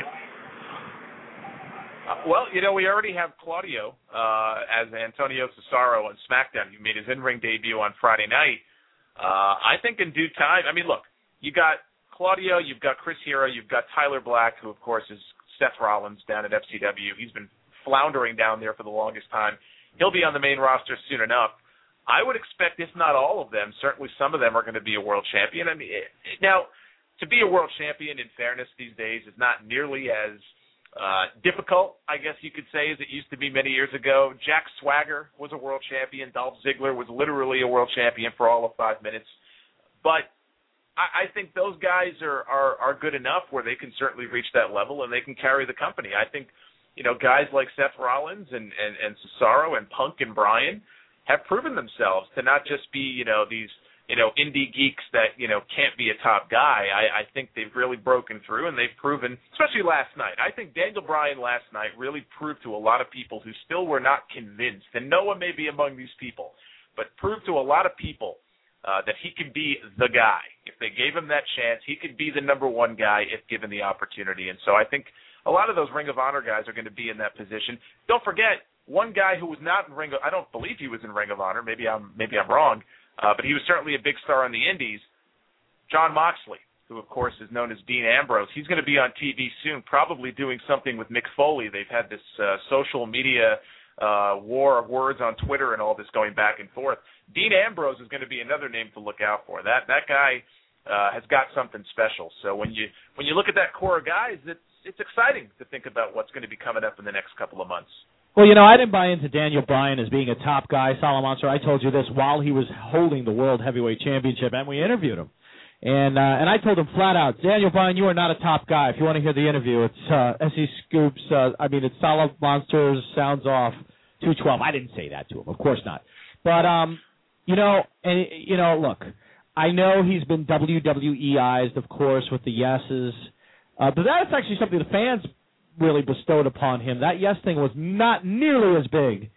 Uh, well, you know, we already have Claudio uh, as Antonio Cesaro on SmackDown. He made his in-ring debut on Friday night. Uh, I think in due time, I mean, look, you got Claudio, you've got Chris Hero, you've got Tyler Black, who, of course, is Seth Rollins down at F C W. He's been floundering down there for the longest time. He'll be on the main roster soon enough. I would expect, if not all of them, certainly some of them are going to be a world champion. I mean, it, now, to be a world champion, in fairness, these days is not nearly as uh, difficult, I guess you could say, as it used to be many years ago. Jack Swagger was a world champion. Dolph Ziggler was literally a world champion for all of five minutes. But I, I think those guys are, are, are good enough where they can certainly reach that level and they can carry the company. I think, you know, guys like Seth Rollins and, and, and Cesaro and Punk and Bryan have proven themselves to not just be, you know, these, you know, indie geeks that, you know, can't be a top guy. I, I think they've really broken through, and they've proven, especially last night. I think Daniel Bryan last night really proved to a lot of people who still were not convinced, and Noah may be among these people, but proved to a lot of people uh, that he could be the guy. If they gave him that chance, he could be the number one guy if given the opportunity. And so I think a lot of those Ring of Honor guys are going to be in that position. Don't forget, one guy who was not in Ring of, I don't believe he was in Ring of Honor. Maybe I'm maybe I'm wrong, uh, but he was certainly a big star on the Indies. Jon Moxley, who of course is known as Dean Ambrose, he's going to be on T V soon, probably doing something with Mick Foley. They've had this uh, social media uh, war of words on Twitter and all this going back and forth. Dean Ambrose is going to be another name to look out for. That that guy uh, has got something special. So when you when you look at that core of guys, it's it's exciting to think about what's going to be coming up in the next couple of months. Well, you know, I didn't buy into Daniel Bryan as being a top guy, Salamonster. I told you this while he was holding the World Heavyweight Championship, and we interviewed him. And uh, and I told him flat out, Daniel Bryan, you are not a top guy. If you want to hear the interview, it's uh, S E Scoops. Uh, I mean, it's Salamonster's Sounds Off two twelve. I didn't say that to him, of course not. But um, you know, and you know, look, I know he's been W W E-ized, of course, with the yeses, uh, but that's actually something the fans really bestowed upon him. That yes thing was not nearly as big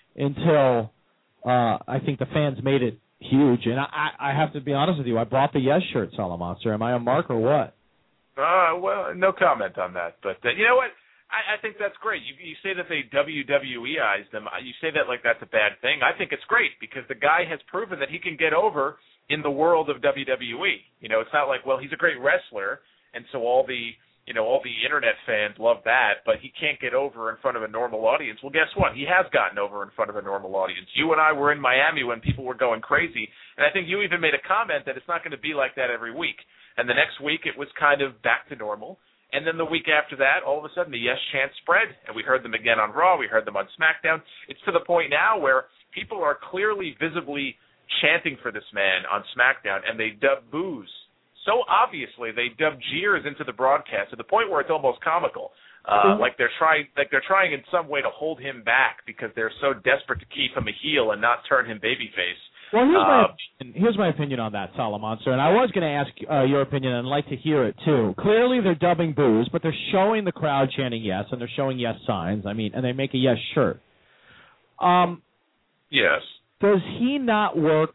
until uh, I think the fans made it huge. And I, I have to be honest with you, I bought the yes shirt, Salamonster. Am I a mark or what? Uh, well, no comment on that. But uh, you know what? I, I think that's great. You, you say that they W W E-ized them. You say that like that's a bad thing. I think it's great because the guy has proven that he can get over in the world of W W E. You know, it's not like, well, he's a great wrestler, and so all the You know, all the internet fans love that, but he can't get over in front of a normal audience. Well, guess what? He has gotten over in front of a normal audience. You and I were in Miami when people were going crazy, and I think you even made a comment that it's not going to be like that every week. And the next week it was kind of back to normal. And then the week after that, all of a sudden the yes chant spread, and we heard them again on Raw. We heard them on SmackDown. It's to the point now where people are clearly, visibly chanting for this man on SmackDown, and they dub boos. So obviously they dub jeers into the broadcast to the point where it's almost comical, uh, mm-hmm. like they're trying, like they're trying in some way to hold him back because they're so desperate to keep him a heel and not turn him babyface. Well, here's uh, my opinion. here's my opinion on that, Salamonster, and I was going to ask uh, your opinion, and I'd like to hear it too. Clearly, they're dubbing boos, but they're showing the crowd chanting yes, and they're showing yes signs. I mean, and they make a yes shirt. Um, yes. Does he not work?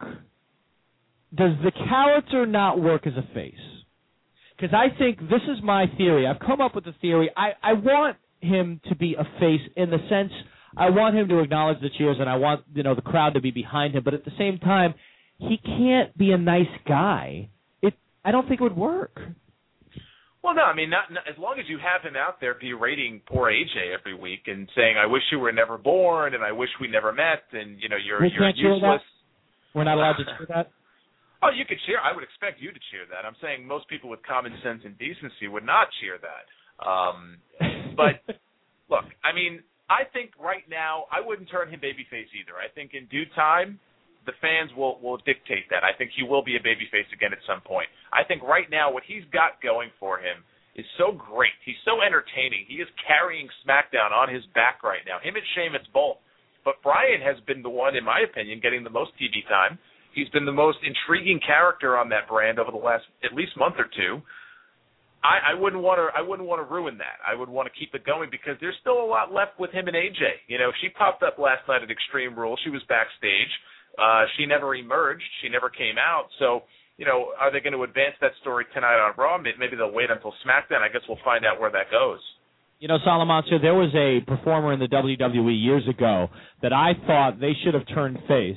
Does the character not work as a face? Because I think this is my theory. I've come up with a theory. I, I want him to be a face in the sense I want him to acknowledge the cheers and I want you know the crowd to be behind him. But at the same time, he can't be a nice guy. It I don't think it would work. Well, no, I mean, not, not as long as you have him out there berating poor A J every week and saying, "I wish you were never born," and "I wish we never met," and you know you're we you're can't cheer useless. That? We're not allowed to cheer that. Oh, you could cheer. I would expect you to cheer that. I'm saying most people with common sense and decency would not cheer that. Um, but, look, I mean, I think right now I wouldn't turn him babyface either. I think in due time the fans will, will dictate that. I think he will be a babyface again at some point. I think right now what he's got going for him is so great. He's so entertaining. He is carrying SmackDown on his back right now. Him and Sheamus both. But Bryan has been the one, in my opinion, getting the most T V time. He's been the most intriguing character on that brand over the last at least month or two. I, I wouldn't want to. I wouldn't want to ruin that. I would want to keep it going because there's still a lot left with him and A J. You know, she popped up last night at Extreme Rules. She was backstage. Uh, she never emerged. She never came out. So, you know, are they going to advance that story tonight on Raw? Maybe they'll wait until SmackDown. I guess we'll find out where that goes. You know, Salamonster, there was a performer in the W W E years ago that I thought they should have turned face.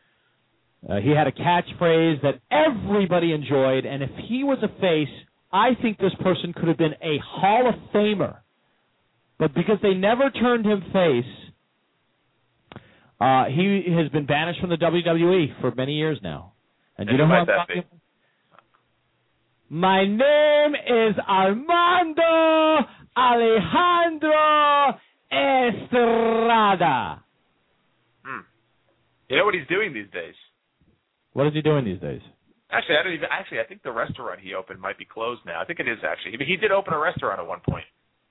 Uh, he had a catchphrase that everybody enjoyed, and if he was a face, I think this person could have been a Hall of Famer. But because they never turned him face, uh, he has been banished from the W W E for many years now. And, and you know who I'm talking about? My name is Armando Alejandro Estrada. Hmm. You know what he's doing these days? What is he doing these days? Actually, I don't even. Actually, I think the restaurant he opened might be closed now. I think it is actually. He did open a restaurant at one point.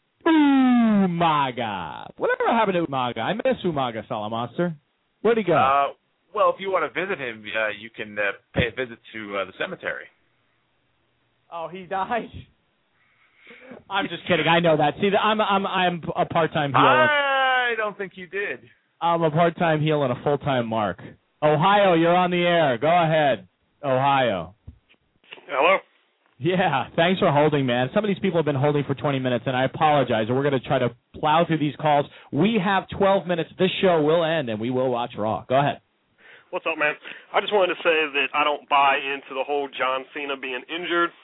Umaga. Whatever happened to Umaga? I miss Umaga, Salamonster. Where'd he go? Uh, well, if you want to visit him, uh, you can uh, pay a visit to uh, the cemetery. Oh, he died. I'm just kidding. I know that. See, I'm I'm I'm a part-time heel. I don't think you did. I'm a part-time heel and a full-time mark. Ohio, you're on the air. Go ahead, Ohio. Hello? Yeah, thanks for holding, man. Some of these people have been holding for twenty minutes, and I apologize. We're going to try to plow through these calls. We have twelve minutes. This show will end, and we will watch Raw. Go ahead. What's up, man? I just wanted to say that I don't buy into the whole John Cena being injured.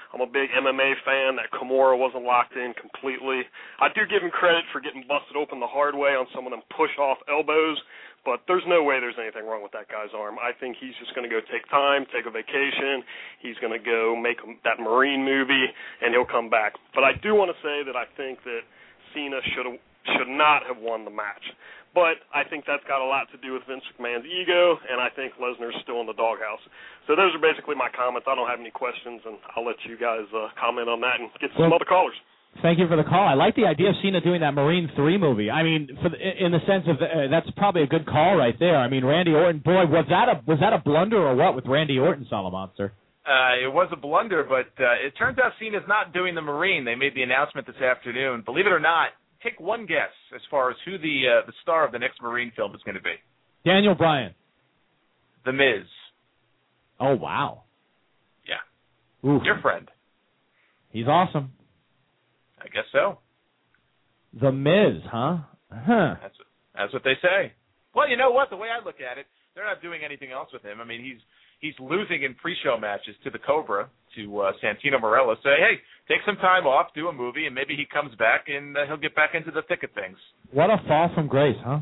I'm a big M M A fan. That Kimura wasn't locked in completely. I do give him credit for getting busted open the hard way on some of them push-off elbows, but there's no way there's anything wrong with that guy's arm. I think he's just going to go take time, take a vacation. He's going to go make that Marine movie, and he'll come back. But I do want to say that I think that Cena should should not have won the match. But I think that's got a lot to do with Vince McMahon's ego, and I think Lesnar's still in the doghouse. So those are basically my comments. I don't have any questions, and I'll let you guys uh, comment on that and get some well, other callers. Thank you for the call. I like the idea of Cena doing that Marine three movie. I mean, for the, in the sense of uh, that's probably a good call right there. I mean, Randy Orton, boy, was that a was that a blunder or what with Randy Orton, Salamonster? Uh, it was a blunder, but uh, it turns out Cena's not doing the Marine. They made the announcement this afternoon. Believe it or not, take one guess as far as who the uh, the star of the next Marine film is going to be. Daniel Bryan. The Miz. Oh, wow. Yeah. Oof. Your friend. He's awesome. I guess so. The Miz, huh? Huh. That's what, that's what they say. Well, you know what? The way I look at it, they're not doing anything else with him. I mean, he's he's losing in pre-show matches to the Cobra, to uh, Santino Marella. Say, hey, take some time off, do a movie, and maybe he comes back and uh, he'll get back into the thick of things. What a fall from grace, huh?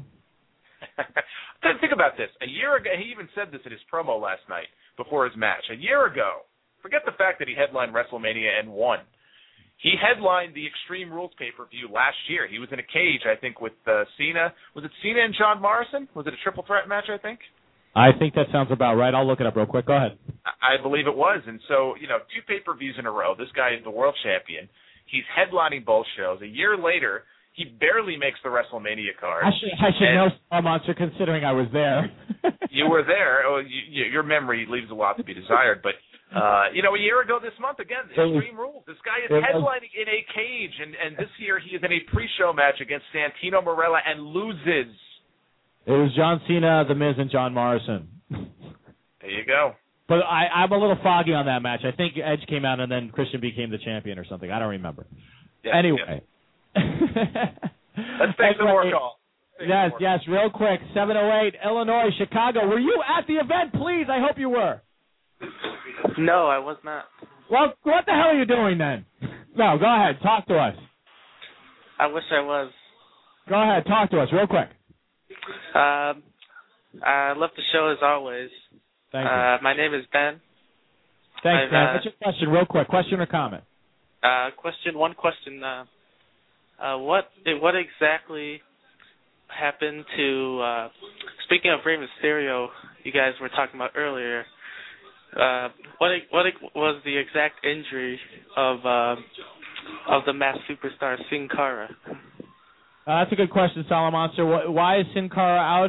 Think about this. A year ago, he even said this in his promo last night before his match. A year ago, forget the fact that he headlined WrestleMania and won. He headlined the Extreme Rules pay-per-view last year. He was in a cage, I think, with uh, Cena. Was it Cena and John Morrison? Was it a triple threat match, I think? I think that sounds about right. I'll look it up real quick. Go ahead. I believe it was. And so, you know, two pay-per-views in a row. This guy is the world champion. He's headlining both shows. A year later, he barely makes the WrestleMania card. I should, I should know, Star Monster, considering I was there. You were there. Oh, you, you, your memory leaves a lot to be desired. But, uh, you know, a year ago this month, again, Extreme Rules. This guy is headlining in a cage. And, and this year he is in a pre-show match against Santino Marella and loses. It was John Cena, The Miz, and John Morrison. There you go. But I, I'm a little foggy on that match. I think Edge came out and then Christian became the champion or something. I don't remember. Yeah, anyway. Yeah. Let's take some more calls. Yes, yes, real quick. seven oh eight, Illinois, Chicago. Were you at the event, please? I hope you were. No, I was not. Well, what the hell are you doing then? No, go ahead. Talk to us. I wish I was. Go ahead. Talk to us real quick. Um, I love the show as always. Thank you. Uh, my name is Ben. Thanks, I've, Ben. uh, What's your question, real quick? Question or comment? Uh, question, one question. Uh, uh, what what exactly happened to, uh, speaking of Rey Mysterio, you guys were talking about earlier, uh, what what was the exact injury of uh, of the masked superstar Sin Cara? Uh, that's a good question, Salamonster. Why is Sin Cara out?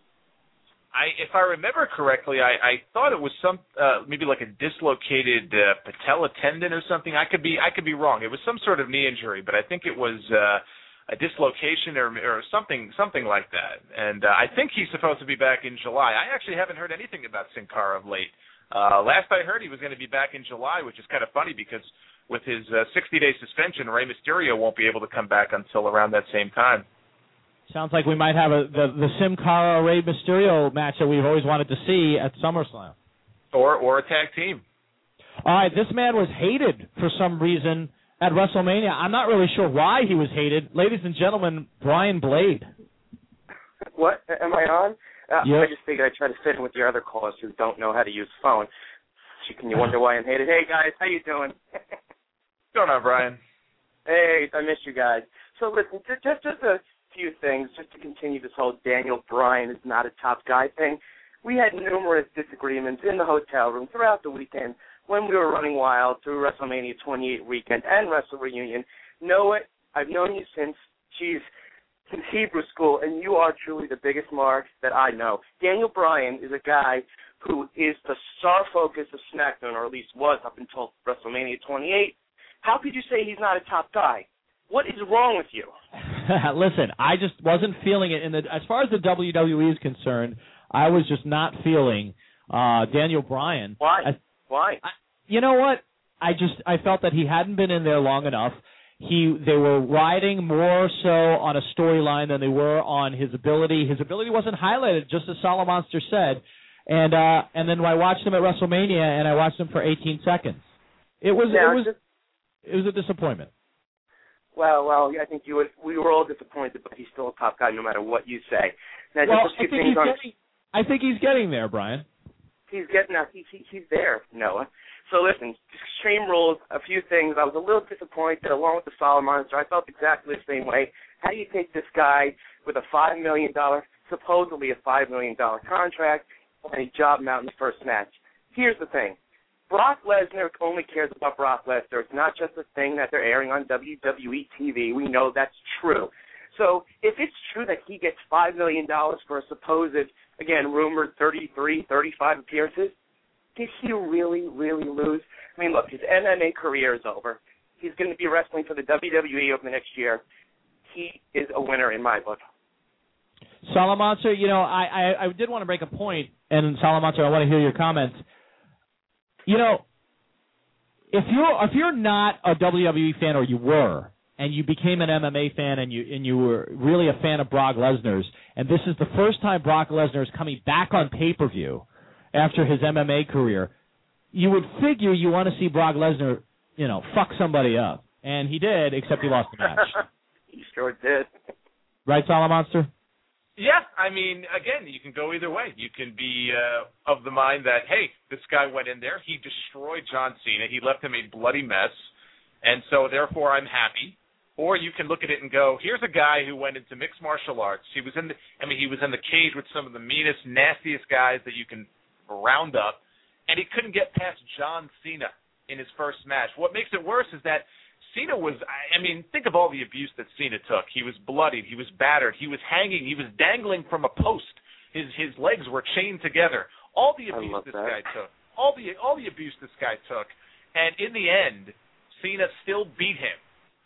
I, if I remember correctly, I, I thought it was some uh, maybe like a dislocated uh, patella tendon or something. I could be I could be wrong. It was some sort of knee injury, but I think it was uh, a dislocation or or something something like that. And uh, I think he's supposed to be back in July. I actually haven't heard anything about Sin Cara of late. Uh, last I heard, he was going to be back in July, which is kind of funny because with his uh, sixty-day suspension, Rey Mysterio won't be able to come back until around that same time. Sounds like we might have a, the, the Sin Cara Rey Mysterio match that we've always wanted to see at SummerSlam. Or or a tag team. All right, this man was hated for some reason at WrestleMania. I'm not really sure why he was hated. Ladies and gentlemen, Brian Blade. What? Am I on? Uh, yep. I just figured I'd try to fit in with your other callers who don't know how to use the phone. So can you wonder why I'm hated? Hey, guys, how you doing? What's going on, Brian? Hey, I missed you guys. So listen, just, just a few things, just to continue this whole Daniel Bryan is not a top guy thing. We had numerous disagreements in the hotel room throughout the weekend when we were running wild through WrestleMania twenty-eight weekend and Wrestle Reunion. Know it. I've known you since, geez, since Hebrew school, and you are truly the biggest mark that I know. Daniel Bryan is a guy who is the star focus of SmackDown, or at least was up until WrestleMania twenty-eight. How could you say he's not a top guy? What is wrong with you? Listen, I just wasn't feeling it. In the as far as the W W E is concerned, I was just not feeling uh, Daniel Bryan. Why? I, Why? I, you know what? I just I felt that he hadn't been in there long enough. He they were riding more so on a storyline than they were on his ability. His ability wasn't highlighted, just as Salamonster said. And uh, and then I watched him at WrestleMania, and I watched him for eighteen seconds. It was now, it was just, it was a disappointment. Well, well, I think you would. We were all disappointed, but he's still a top guy no matter what you say. Now, well, just a few I think things he's on. Getting, I think he's getting there, Brian. He's getting now. He's he, he's there, Noah. So listen, Extreme Rules. A few things. I was a little disappointed, along with the Solid Monster. I felt exactly the same way. How do you take this guy with a five million dollar, supposedly a five million dollar contract, and he job him out in the first match? Here's the thing. Brock Lesnar only cares about Brock Lesnar. It's not just a thing that they're airing on W W E T V. We know that's true. So if it's true that he gets five million dollars for a supposed, again, rumored thirty-three, thirty-five appearances, did he really, really lose? I mean, look, his M M A career is over. He's going to be wrestling for the W W E over the next year. He is a winner in my book. Salamonster, you know, I, I, I did want to break a point, and Salamonster, I want to hear your comments. You know, if you're if you're not a W W E fan, or you were, and you became an M M A fan, and you and you were really a fan of Brock Lesnar's, and this is the first time Brock Lesnar is coming back on pay-per-view after his M M A career, you would figure you want to see Brock Lesnar, you know, fuck somebody up, and he did, except he lost the match. He sure did. Right, Salamonster? Yeah, I mean, again, you can go either way. You can be uh, of the mind that, hey, this guy went in there, he destroyed John Cena, he left him a bloody mess, and so therefore I'm happy. Or you can look at it and go, here's a guy who went into mixed martial arts. He was in the, I mean, he was in the cage with some of the meanest, nastiest guys that you can round up, and he couldn't get past John Cena in his first match. What makes it worse is that Cena was, I mean, think of all the abuse that Cena took. He was bloodied. He was battered. He was hanging. He was dangling from a post. His his legs were chained together. All the abuse this that. guy took. All the all the abuse this guy took. And in the end, Cena still beat him.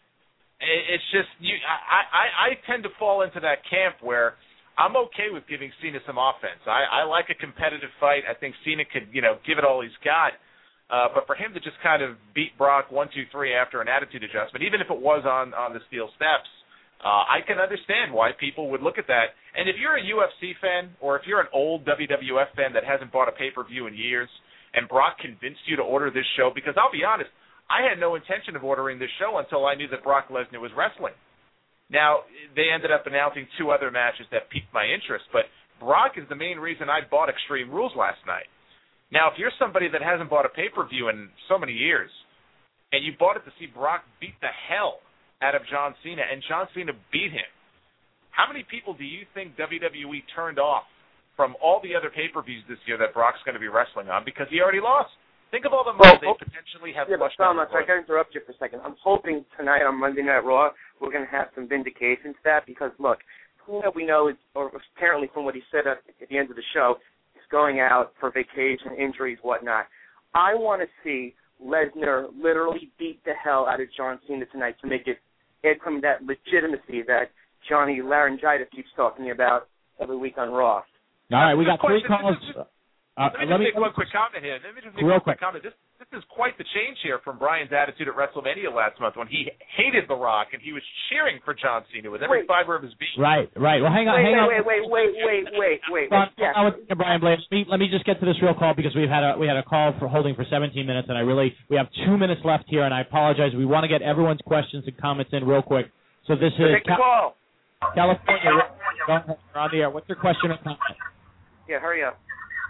It's just, you. I, I, I tend to fall into that camp where I'm okay with giving Cena some offense. I, I like a competitive fight. I think Cena could, you know, give it all he's got. Uh, but for him to just kind of beat Brock one, two, three after an attitude adjustment, even if it was on, on the steel steps, uh, I can understand why people would look at that. And if you're a U F C fan, or if you're an old W W F fan that hasn't bought a pay-per-view in years, and Brock convinced you to order this show, because I'll be honest, I had no intention of ordering this show until I knew that Brock Lesnar was wrestling. Now, they ended up announcing two other matches that piqued my interest, but Brock is the main reason I bought Extreme Rules last night. Now, if you're somebody that hasn't bought a pay-per-view in so many years, and you bought it to see Brock beat the hell out of John Cena, and John Cena beat him, how many people do you think W W E turned off from all the other pay-per-views this year that Brock's going to be wrestling on because he already lost? Think of all the money well, they potentially have yeah, flushed but down. I'm sorry, I got to interrupt you for a second. I'm hoping tonight on Monday Night Raw we're going to have some vindication to that because, look, Cena we know, is, or apparently from what he said at, at the end of the show, going out for vacation, injuries, whatnot. I want to see Lesnar literally beat the hell out of John Cena tonight to make it add some of that legitimacy that Johnny Laryngitis keeps talking about every week on Raw. All right, we got three calls. Uh, let me just let make me, one quick comment here. Let me just make real one quick quick comment. This this is quite the change here from Brian's attitude at WrestleMania last month when he hated The Rock and he was cheering for John Cena with every wait. fiber of his being. Right, right. Well, hang on, wait, hang wait, on. Wait, wait, wait, wait, wait, wait, Ron, wait. Yes. Brian Blade, let me, let me just get to this real call because we've had a we had a call for holding for seventeen minutes, and I really we have two minutes left here, and I apologize. We want to get everyone's questions and comments in real quick. So this is Take the call. California. Go ahead, you're on the air. What's your question or comment? Yeah, hurry up.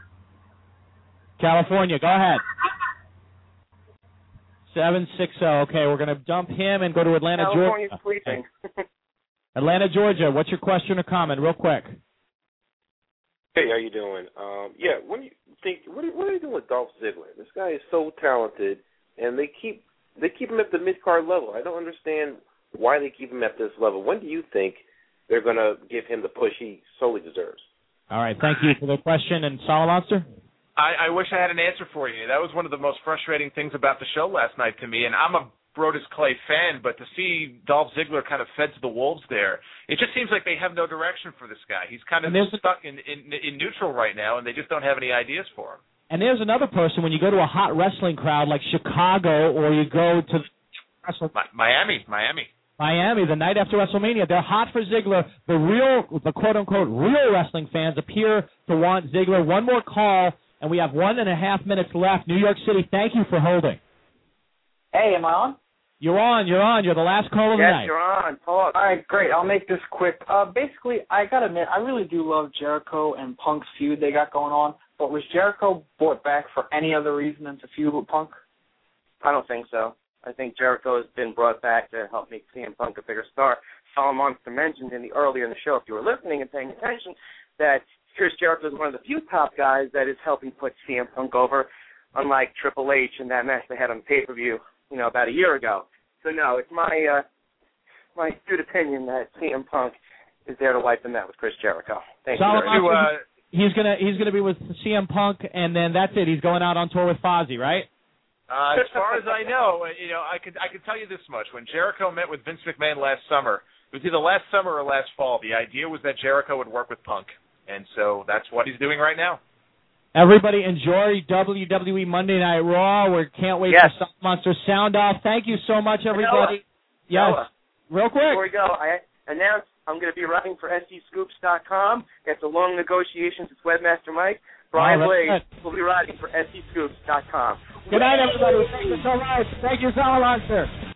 California, go ahead. seven six zero. Okay, we're going to dump him and go to Atlanta, California's Georgia. sleeping. Atlanta, Georgia. What's your question or comment, real quick? Hey, how you doing? Um, yeah, when you think, what are, what are you doing with Dolph Ziggler? This guy is so talented, and they keep they keep him at the mid card level. I don't understand why they keep him at this level. When do you think they're going to give him the push he solely deserves? All right, thank you for the question. And Salamonster? I, I wish I had an answer for you. That was one of the most frustrating things about the show last night to me, and I'm a Brodus Clay fan, but to see Dolph Ziggler kind of fed to the wolves there, it just seems like they have no direction for this guy. He's kind of stuck in, in, in neutral right now, and they just don't have any ideas for him. And there's another person, when you go to a hot wrestling crowd like Chicago or you go to Miami, Miami. Miami, the night after WrestleMania, they're hot for Ziggler. The real, the quote-unquote real wrestling fans appear to want Ziggler. One more call, and we have one and a half minutes left. New York City, thank you for holding. Hey, am I on? You're on. You're on. You're the last call of the Yes, night. you're on. Talk. All right, great. I'll make this quick. Uh, basically, I got to admit, I really do love Jericho and Punk's feud they got going on, but was Jericho brought back for any other reason than to feud with Punk? I don't think so. I think Jericho has been brought back to help make C M Punk a bigger star. Solomon Monster mentioned in the earlier in the show, if you were listening and paying attention, that Chris Jericho is one of the few top guys that is helping put C M Punk over, unlike Triple H in that match they had on pay-per-view, you know, about a year ago. So no, it's my uh, my good opinion that C M Punk is there to wipe the mat with Chris Jericho. Thank Solomon, you. Very much. uh, he's gonna he's gonna be with C M Punk, and then that's it. He's going out on tour with Fozzy, right? Uh, as far as I know, you know, I could I could tell you this much: when Jericho met with Vince McMahon last summer, it was either last summer or last fall. The idea was that Jericho would work with Punk, and so that's what he's doing right now. Everybody enjoy W W E Monday Night Raw. We can't wait Yes. for Sound Monster Sound Off. Thank you so much, everybody. Noah, yes, Noah, real quick. Before we go, I announced I'm going to be writing for S D Scoops dot com. After long negotiations with Webmaster Mike, Brian Oh, Blade that's will be writing for S D Scoops dot com. Good night, everybody. Thank you so much. Thank you, Sound Monster.